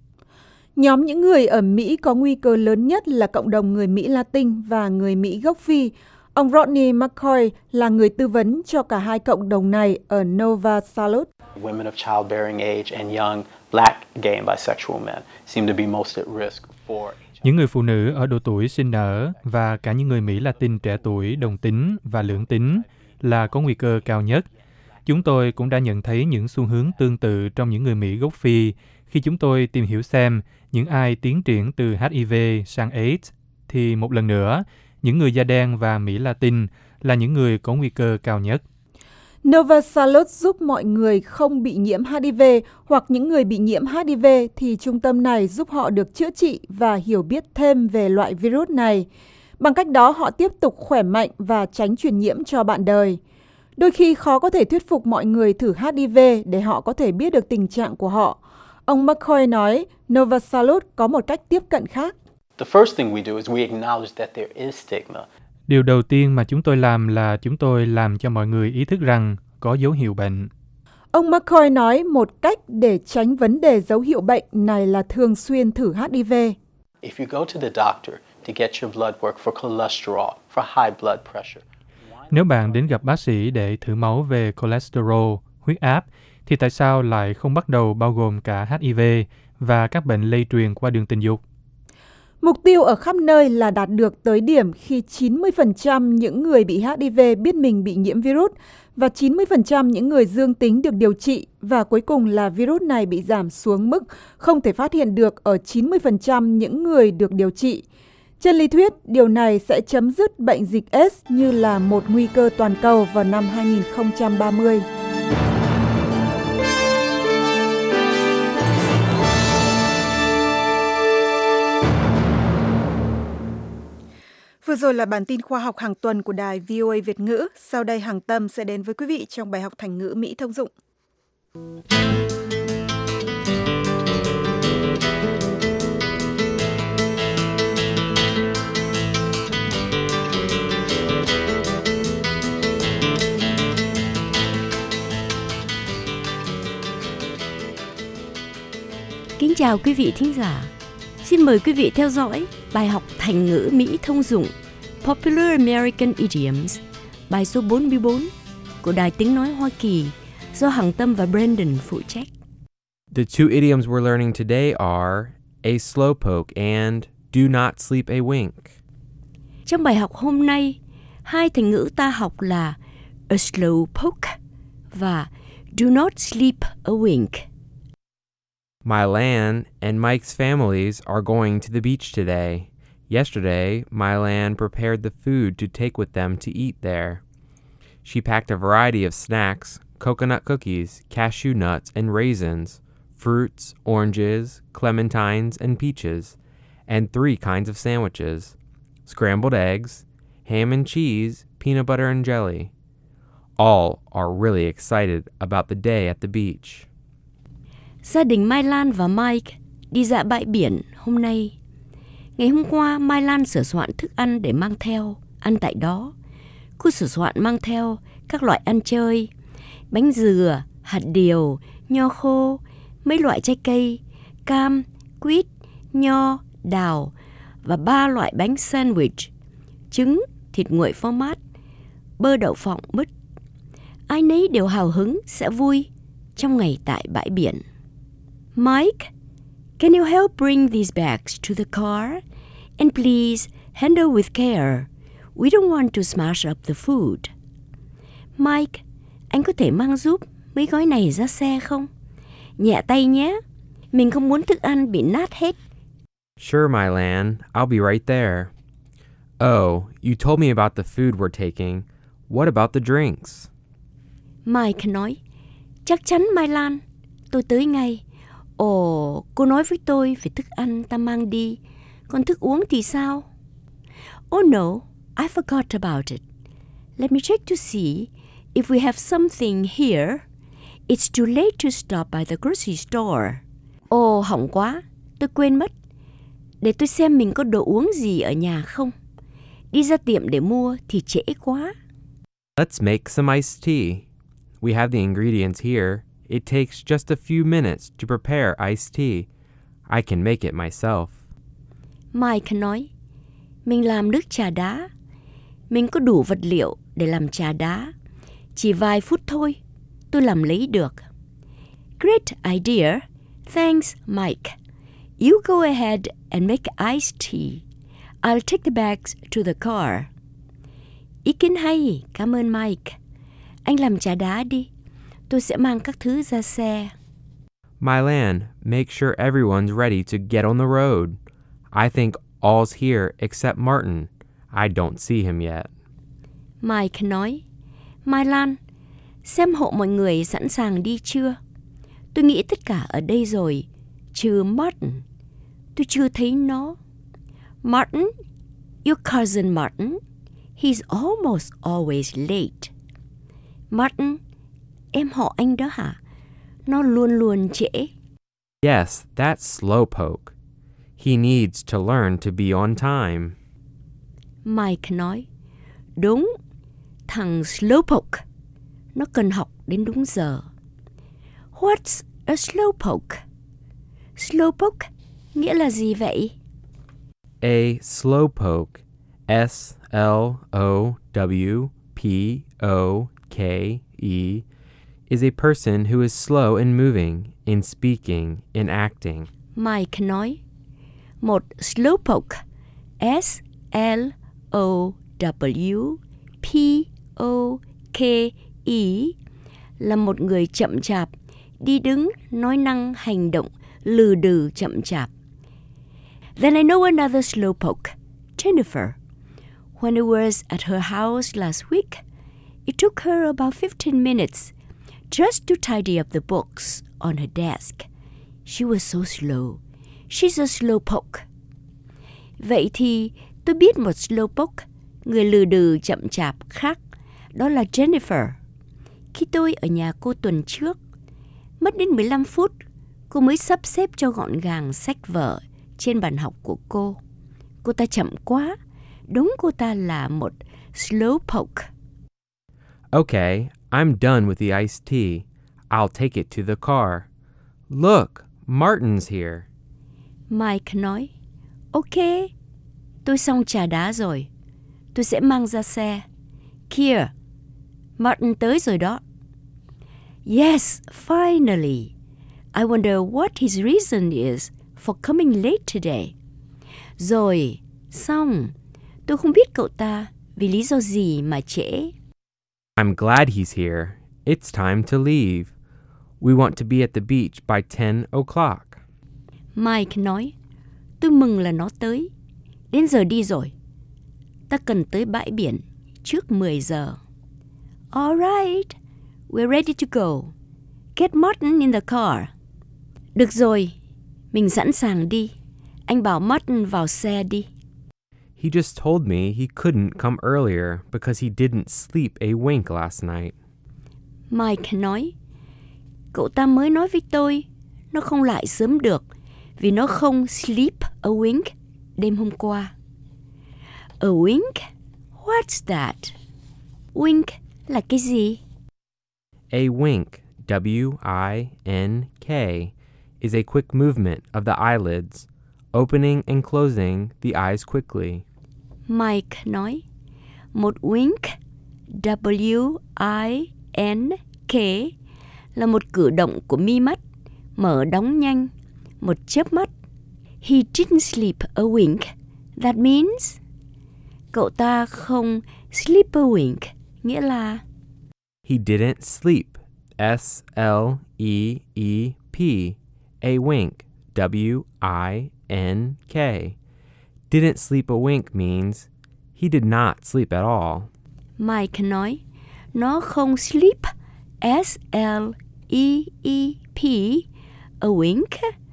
Speaker 1: Nhóm những người ở Mỹ có nguy cơ lớn nhất là cộng đồng người Mỹ Latin và người Mỹ gốc Phi. Ông Rodney McCoy là người tư vấn cho cả hai cộng đồng này ở Nova Salud.
Speaker 14: Women of childbearing age and young black gay and bisexual men seem to be most at risk for
Speaker 11: những người phụ nữ ở độ tuổi sinh nở và cả những người Mỹ Latin trẻ tuổi đồng tính và lưỡng tính là có nguy cơ cao nhất. Chúng tôi cũng đã nhận thấy những xu hướng tương tự trong những người Mỹ gốc Phi khi chúng tôi tìm hiểu xem những ai tiến triển từ HIV sang AIDS, thì một lần nữa, những người da đen và Mỹ Latin là những người có nguy cơ cao nhất.
Speaker 1: Nova Salud giúp mọi người không bị nhiễm HIV hoặc những người bị nhiễm HIV thì trung tâm này giúp họ được chữa trị và hiểu biết thêm về loại virus này. Bằng cách đó họ tiếp tục khỏe mạnh và tránh truyền nhiễm cho bạn đời. Đôi khi khó có thể thuyết phục mọi người thử HIV để họ có thể biết được tình trạng của họ. Ông McCoy nói Nova Salud có một cách tiếp cận khác.
Speaker 11: Điều đầu tiên mà chúng tôi làm là chúng tôi làm cho mọi người ý thức rằng có dấu hiệu bệnh.
Speaker 1: Ông McCoy nói một cách để tránh vấn đề dấu hiệu bệnh này là thường xuyên thử HIV.
Speaker 11: Nếu bạn đến gặp bác sĩ để thử máu về cholesterol, huyết áp, thì tại sao lại không bắt đầu bao gồm cả HIV và các bệnh lây truyền qua đường tình dục?
Speaker 1: Mục tiêu ở khắp nơi là đạt được tới điểm khi 90% những người bị HIV biết mình bị nhiễm virus và 90% những người dương tính được điều trị và cuối cùng là virus này bị giảm xuống mức không thể phát hiện được ở 90% những người được điều trị. Trên lý thuyết, điều này sẽ chấm dứt bệnh dịch AIDS như là một nguy cơ toàn cầu vào năm 2030. vừa rồi là bản tin khoa học hàng tuần của đài VOA Việt ngữ. Sau đây Hằng Tâm sẽ đến với quý vị trong bài học thành ngữ Mỹ thông dụng.
Speaker 15: Kính chào quý vị thính giả. Xin mời quý vị theo dõi bài học thành ngữ Mỹ thông dụng Popular American Idioms, bài số 44 của Đài Tiếng Nói Hoa Kỳ do Hằng Tâm và Brandon phụ trách.
Speaker 16: The two idioms we're learning today are a slowpoke and do not sleep a wink.
Speaker 15: Trong bài học hôm nay, hai thành ngữ ta học là a slowpoke và do not sleep a wink.
Speaker 16: Mylan and Mike's families are going to the beach today. Yesterday, Mylan prepared the food to take with them to eat there. She packed a variety of snacks, coconut cookies, cashew nuts, and raisins, fruits, oranges, clementines, and peaches, and 3 kinds of sandwiches, scrambled eggs, ham and cheese, peanut butter and jelly. All are really excited about the day at the beach.
Speaker 15: Gia đình Mai Lan và Mike đi dã bãi biển hôm nay. Ngày hôm qua, Mai Lan sửa soạn thức ăn để mang theo, ăn tại đó. Cô sửa soạn mang theo các loại ăn chơi, bánh dừa, hạt điều, nho khô, mấy loại trái cây, cam, quýt, nho, đào và 3 loại bánh sandwich, trứng, thịt nguội phó mát, bơ đậu phộng mứt. Ai nấy đều hào hứng sẽ vui trong ngày tại bãi biển. Mike, can you help bring these bags to the car? And please handle with care. We don't want to smash up the food. Mike, anh có thể mang giúp mấy gói này ra xe không? Nhẹ tay nhé. Mình không muốn thức ăn bị nát hết.
Speaker 16: Sure, Mylan. I'll be right there. Oh, you told me about the food we're taking. What about the drinks?
Speaker 15: Mike nói, chắc chắn Mai Lan, tôi tới ngay. Ồ, cô nói với tôi về thức ăn ta mang đi, còn thức uống thì sao? Oh no, I forgot about it. Let me check to see if we have something here. It's too late to stop by the grocery store. Ồ, hỏng quá, tôi quên mất. Để tôi xem mình có đồ uống gì ở nhà không. Đi ra tiệm để mua thì trễ quá.
Speaker 16: Let's make some iced tea. We have the ingredients here. It takes just a few minutes to prepare iced tea. I can make it myself.
Speaker 15: Mike nói, mình làm nước trà đá. Mình có đủ vật liệu để làm trà đá. Chỉ vài phút thôi, tôi làm lấy được. Great idea. Thanks, Mike. You go ahead and make iced tea. I'll take the bags to the car. Ý kiến hay, cảm ơn Mike. Anh làm trà đá đi. Tôi sẽ mang các thứ ra xe.
Speaker 16: Mylan, make sure everyone's ready to get on the road. I think all's here except Martin. I don't see him yet.
Speaker 15: Mike nói, Mai Lan, xem hộ mọi người sẵn sàng đi chưa? Tôi nghĩ tất cả ở đây rồi, trừ Martin. Tôi chưa thấy nó. Martin? Your cousin Martin? He's almost always late. Martin, em họ anh đó hả? Nó luôn luôn trễ.
Speaker 16: Yes, that's Slowpoke. He needs to learn to be on time.
Speaker 15: Mike nói, đúng, thằng Slowpoke. Nó cần học đến đúng giờ. What's a Slowpoke? Slowpoke nghĩa là gì vậy?
Speaker 16: A slowpoke, S-L-O-W-P-O-K-E, is a person who is slow in moving, in speaking, in acting.
Speaker 15: Mike nói, một slowpoke, S-L-O-W-P-O-K-E, là một người chậm chạp, đi đứng, nói năng, hành động, lừ đừ chậm chạp. Then I know another slowpoke, Jennifer. When I was at her house last week, it took her about 15 minutes just to tidy up the books on her desk. She was so slow. She's a slowpoke. Vậy thì Tôi biết một slowpoke, người lừ đừ chậm chạp khác, đó là Jennifer. Khi tôi ở nhà cô tuần trước, mất đến 15 phút, cô mới sắp xếp cho gọn gàng sách vở trên bàn học của cô. Cô ta chậm quá, đúng cô ta là một slowpoke.
Speaker 16: Okay, I'm done with the iced tea. I'll take it to the car. Look, Martin's here.
Speaker 15: Mike nói, ok, tôi xong trà đá rồi. Tôi sẽ mang ra xe. Kia, Martin tới rồi đó. Yes, finally. I wonder what his reason is for coming late today. Rồi, xong. Tôi không biết cậu ta vì lý do gì mà trễ.
Speaker 16: I'm glad he's here. It's time to leave. We want to be at the beach by 10 o'clock.
Speaker 15: Mike nói, tôi mừng là nó tới. Đến giờ đi rồi. Ta cần tới bãi biển trước 10 giờ. All right, we're ready to go. Get Martin in the car. Được rồi, mình sẵn sàng đi. Anh bảo Martin vào xe đi.
Speaker 16: He just told me he couldn't come earlier because he didn't sleep a wink last night.
Speaker 15: Mike nói, cậu ta mới nói với tôi nó không lại sớm được vì nó không sleep a wink đêm hôm qua. A wink? What's that? Wink là cái gì?
Speaker 16: A wink, W-I-N-K, is a quick movement of the eyelids, opening and closing the eyes quickly.
Speaker 15: Mike nói, một wink, W-I-N-K, là một cử động của mi mắt, mở đóng nhanh, một chớp mắt. He didn't sleep a wink. That means... Cậu ta không sleep a wink, nghĩa là...
Speaker 16: He didn't sleep, S-L-E-E-P, a wink, W-I-N-K. Didn't sleep a wink means he did not sleep at all.
Speaker 15: Mike nói, nó không sleep, S-L-E-E-P, a wink,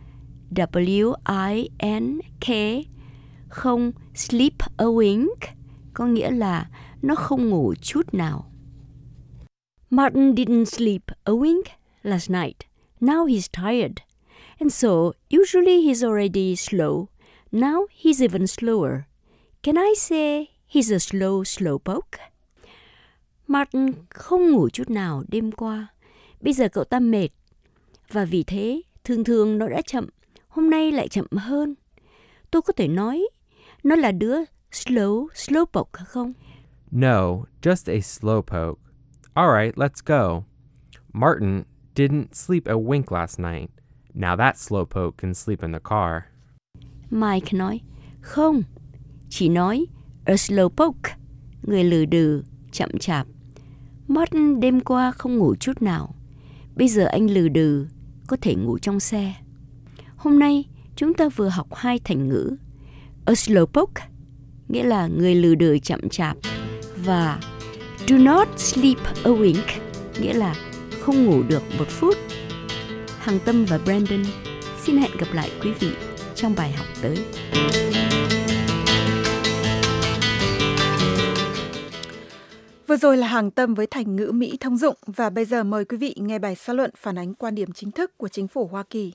Speaker 15: W-I-N-K, không sleep a wink, có nghĩa là nó không ngủ chút nào. Martin didn't sleep a wink last night. Now he's tired. And so, usually he's already slow. Now he's even slower. Can I say he's a slow slowpoke? Martin không ngủ chút nào đêm qua. Bây giờ cậu ta mệt. Và vì thế, thường thường nó đã chậm. Hôm nay lại chậm hơn. Tôi có thể nói nó là đứa slowpoke không?
Speaker 16: No, just a slowpoke. All right, let's go. Martin didn't sleep a wink last night. Now that slowpoke can sleep in the car.
Speaker 15: Mike nói, không, chỉ nói a slowpoke, người lừ đừ, chậm chạp. Martin đêm qua không ngủ chút nào. Bây giờ anh lừ đừ, có thể ngủ trong xe. Hôm nay, chúng ta vừa học 2 thành ngữ. A slowpoke, nghĩa là người lừ đừ chậm chạp. Và do not sleep a wink, nghĩa là không ngủ được 1 phút. Hằng Tâm và Brandon xin hẹn gặp lại quý vị trong bài học tới.
Speaker 1: Vừa rồi là Hằng Tâm với thành ngữ Mỹ thông dụng, và bây giờ mời quý vị nghe bài xã luận phản ánh quan điểm chính thức của chính phủ Hoa Kỳ.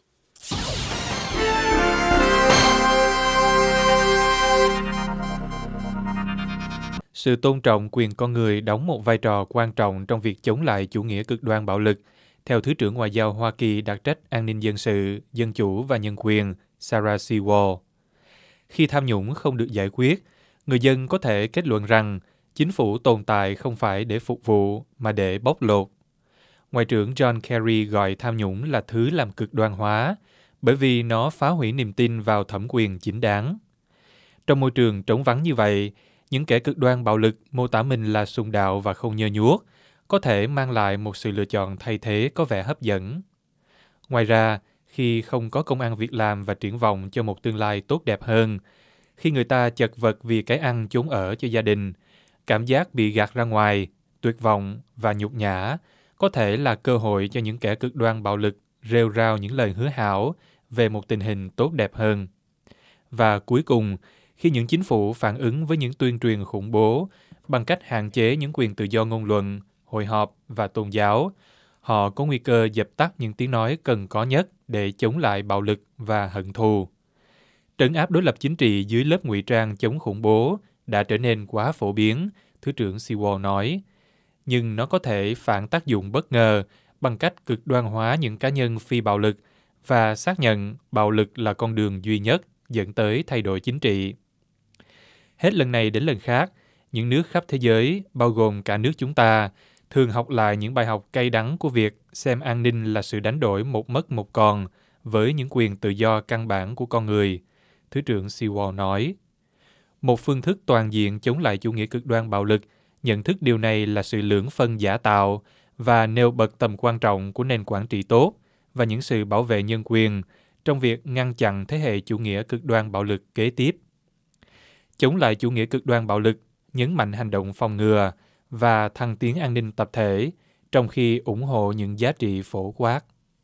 Speaker 11: Sự tôn trọng quyền con người đóng một vai trò quan trọng trong việc chống lại chủ nghĩa cực đoan bạo lực, theo Thứ trưởng Ngoại giao Hoa Kỳ đặc trách an ninh dân sự, dân chủ và nhân quyền Sarah Sewall. Khi tham nhũng không được giải quyết, người dân có thể kết luận rằng chính phủ tồn tại không phải để phục vụ mà để bóc lột. Ngoại trưởng John Kerry gọi tham nhũng là thứ làm cực đoan hóa, bởi vì nó phá hủy niềm tin vào thẩm quyền chính đáng. Trong môi trường trống vắng như vậy, những kẻ cực đoan bạo lực mô tả mình là sùng đạo và không nhơ nhuốc, có thể mang lại một sự lựa chọn thay thế có vẻ hấp dẫn. Ngoài ra, khi không có công ăn việc làm và triển vọng cho một tương lai tốt đẹp hơn, khi người ta chật vật vì cái ăn chốn ở cho gia đình, cảm giác bị gạt ra ngoài, tuyệt vọng và nhục nhã có thể là cơ hội cho những kẻ cực đoan bạo lực rêu rao những lời hứa hảo về một tình hình tốt đẹp hơn. Và cuối cùng, khi những chính phủ phản ứng với những tuyên truyền khủng bố bằng cách hạn chế những quyền tự do ngôn luận, hội họp và tôn giáo, họ có nguy cơ dập tắt những tiếng nói cần có nhất để chống lại bạo lực và hận thù. Trấn áp đối lập chính trị dưới lớp ngụy trang chống khủng bố đã trở nên quá phổ biến, Thứ trưởng Sewell nói, nhưng nó có thể phản tác dụng bất ngờ bằng cách cực đoan hóa những cá nhân phi bạo lực và xác nhận bạo lực là con đường duy nhất dẫn tới thay đổi chính trị. Hết lần này đến lần khác, những nước khắp thế giới, bao gồm cả nước chúng ta, thường học lại những bài học cay đắng của việc xem an ninh là sự đánh đổi một mất một còn với những quyền tự do căn bản của con người, Thứ trưởng Sewell nói. Một phương thức toàn diện chống lại chủ nghĩa cực đoan bạo lực nhận thức điều này là sự lưỡng phân giả tạo và nêu bật tầm quan trọng của nền quản trị tốt và những sự bảo vệ nhân quyền trong việc ngăn chặn thế hệ chủ nghĩa cực đoan bạo lực kế tiếp. Chống lại chủ nghĩa cực đoan bạo lực, nhấn mạnh hành động phòng ngừa và thăng tiến an ninh tập thể, trong khi ủng hộ những giá trị phổ quát.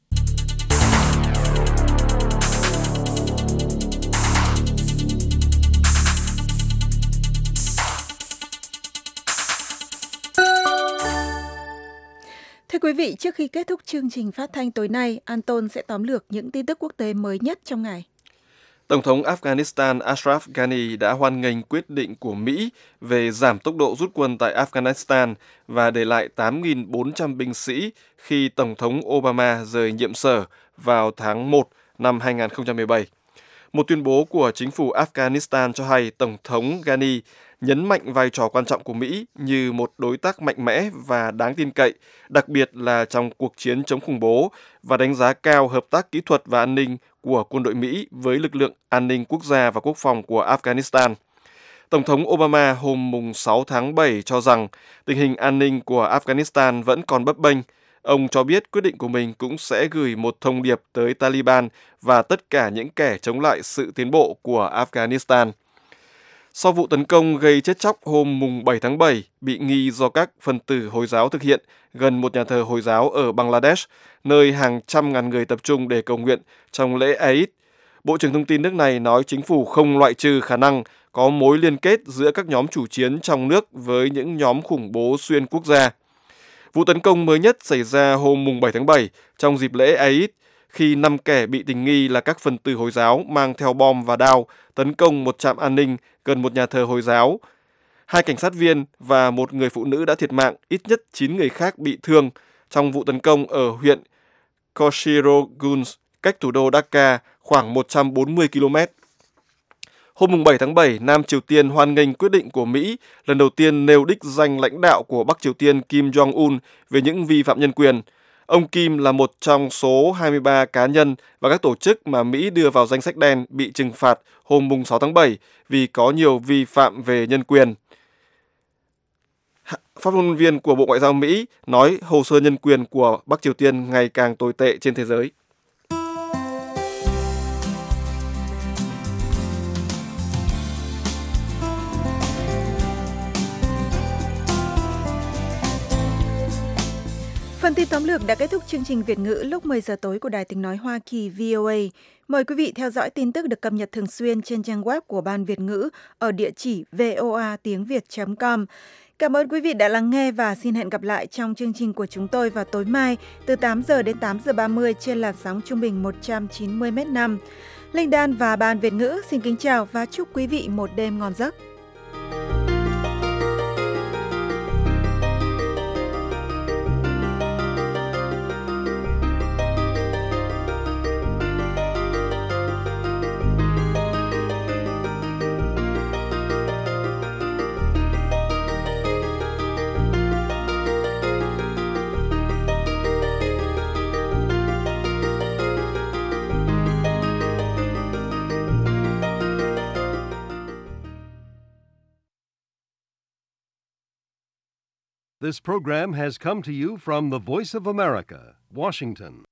Speaker 1: Thưa quý vị, trước khi kết thúc chương trình phát thanh tối nay, Anton sẽ tóm lược những tin tức quốc tế mới nhất trong ngày.
Speaker 3: Tổng thống Afghanistan Ashraf Ghani đã hoan nghênh quyết định của Mỹ về giảm tốc độ rút quân tại Afghanistan và để lại 8.400 binh sĩ khi Tổng thống Obama rời nhiệm sở vào tháng 1 năm 2017. Một tuyên bố của chính phủ Afghanistan cho hay Tổng thống Ghani nhấn mạnh vai trò quan trọng của Mỹ như một đối tác mạnh mẽ và đáng tin cậy, đặc biệt là trong cuộc chiến chống khủng bố, và đánh giá cao hợp tác kỹ thuật và an ninh của quân đội Mỹ với lực lượng an ninh quốc gia và quốc phòng của Afghanistan. Tổng thống Obama hôm 6 tháng 7 cho rằng tình hình an ninh của Afghanistan vẫn còn bấp bênh. Ông cho biết quyết định của mình cũng sẽ gửi một thông điệp tới Taliban và tất cả những kẻ chống lại sự tiến bộ của Afghanistan. Sau vụ tấn công gây chết chóc hôm 7 tháng 7 bị nghi do các phần tử Hồi giáo thực hiện gần một nhà thờ Hồi giáo ở Bangladesh, nơi hàng trăm ngàn người tập trung để cầu nguyện trong lễ Eid, Bộ trưởng Thông tin nước này nói chính phủ không loại trừ khả năng có mối liên kết giữa các nhóm chủ chiến trong nước với những nhóm khủng bố xuyên quốc gia. Vụ tấn công mới nhất xảy ra hôm 7 tháng 7 trong dịp lễ Eid, khi 5 kẻ bị tình nghi là các phần tử Hồi giáo mang theo bom và đao tấn công một trạm an ninh gần một nhà thờ Hồi giáo. 2 cảnh sát viên và một người phụ nữ đã thiệt mạng, ít nhất 9 người khác bị thương trong vụ tấn công ở huyện Khosrogunj, cách thủ đô Dhaka khoảng 140 km. Hôm 7 tháng 7, Nam Triều Tiên hoan nghênh quyết định của Mỹ lần đầu tiên nêu đích danh lãnh đạo của Bắc Triều Tiên Kim Jong-un về những vi phạm nhân quyền. Ông Kim là một trong số 23 cá nhân và các tổ chức mà Mỹ đưa vào danh sách đen bị trừng phạt hôm 6 tháng 7 vì có nhiều vi phạm về nhân quyền. Phát ngôn viên của Bộ Ngoại giao Mỹ nói hồ sơ nhân quyền của Bắc Triều Tiên ngày càng tồi tệ trên thế giới.
Speaker 1: Phần tin tóm lược đã kết thúc chương trình Việt ngữ lúc 10 giờ tối của Đài Tiếng nói Hoa Kỳ VOA. Mời quý vị theo dõi tin tức được cập nhật thường xuyên trên trang web của Ban Việt ngữ ở địa chỉ voatiengviet.com. Cảm ơn quý vị đã lắng nghe và xin hẹn gặp lại trong chương trình của chúng tôi vào tối mai từ 8 giờ đến 8 giờ 30 trên làn sóng trung bình 190 m5. Linh Đan và Ban Việt ngữ xin kính chào và chúc quý vị một đêm ngon giấc.
Speaker 17: This program has come to you from the Voice of America, Washington.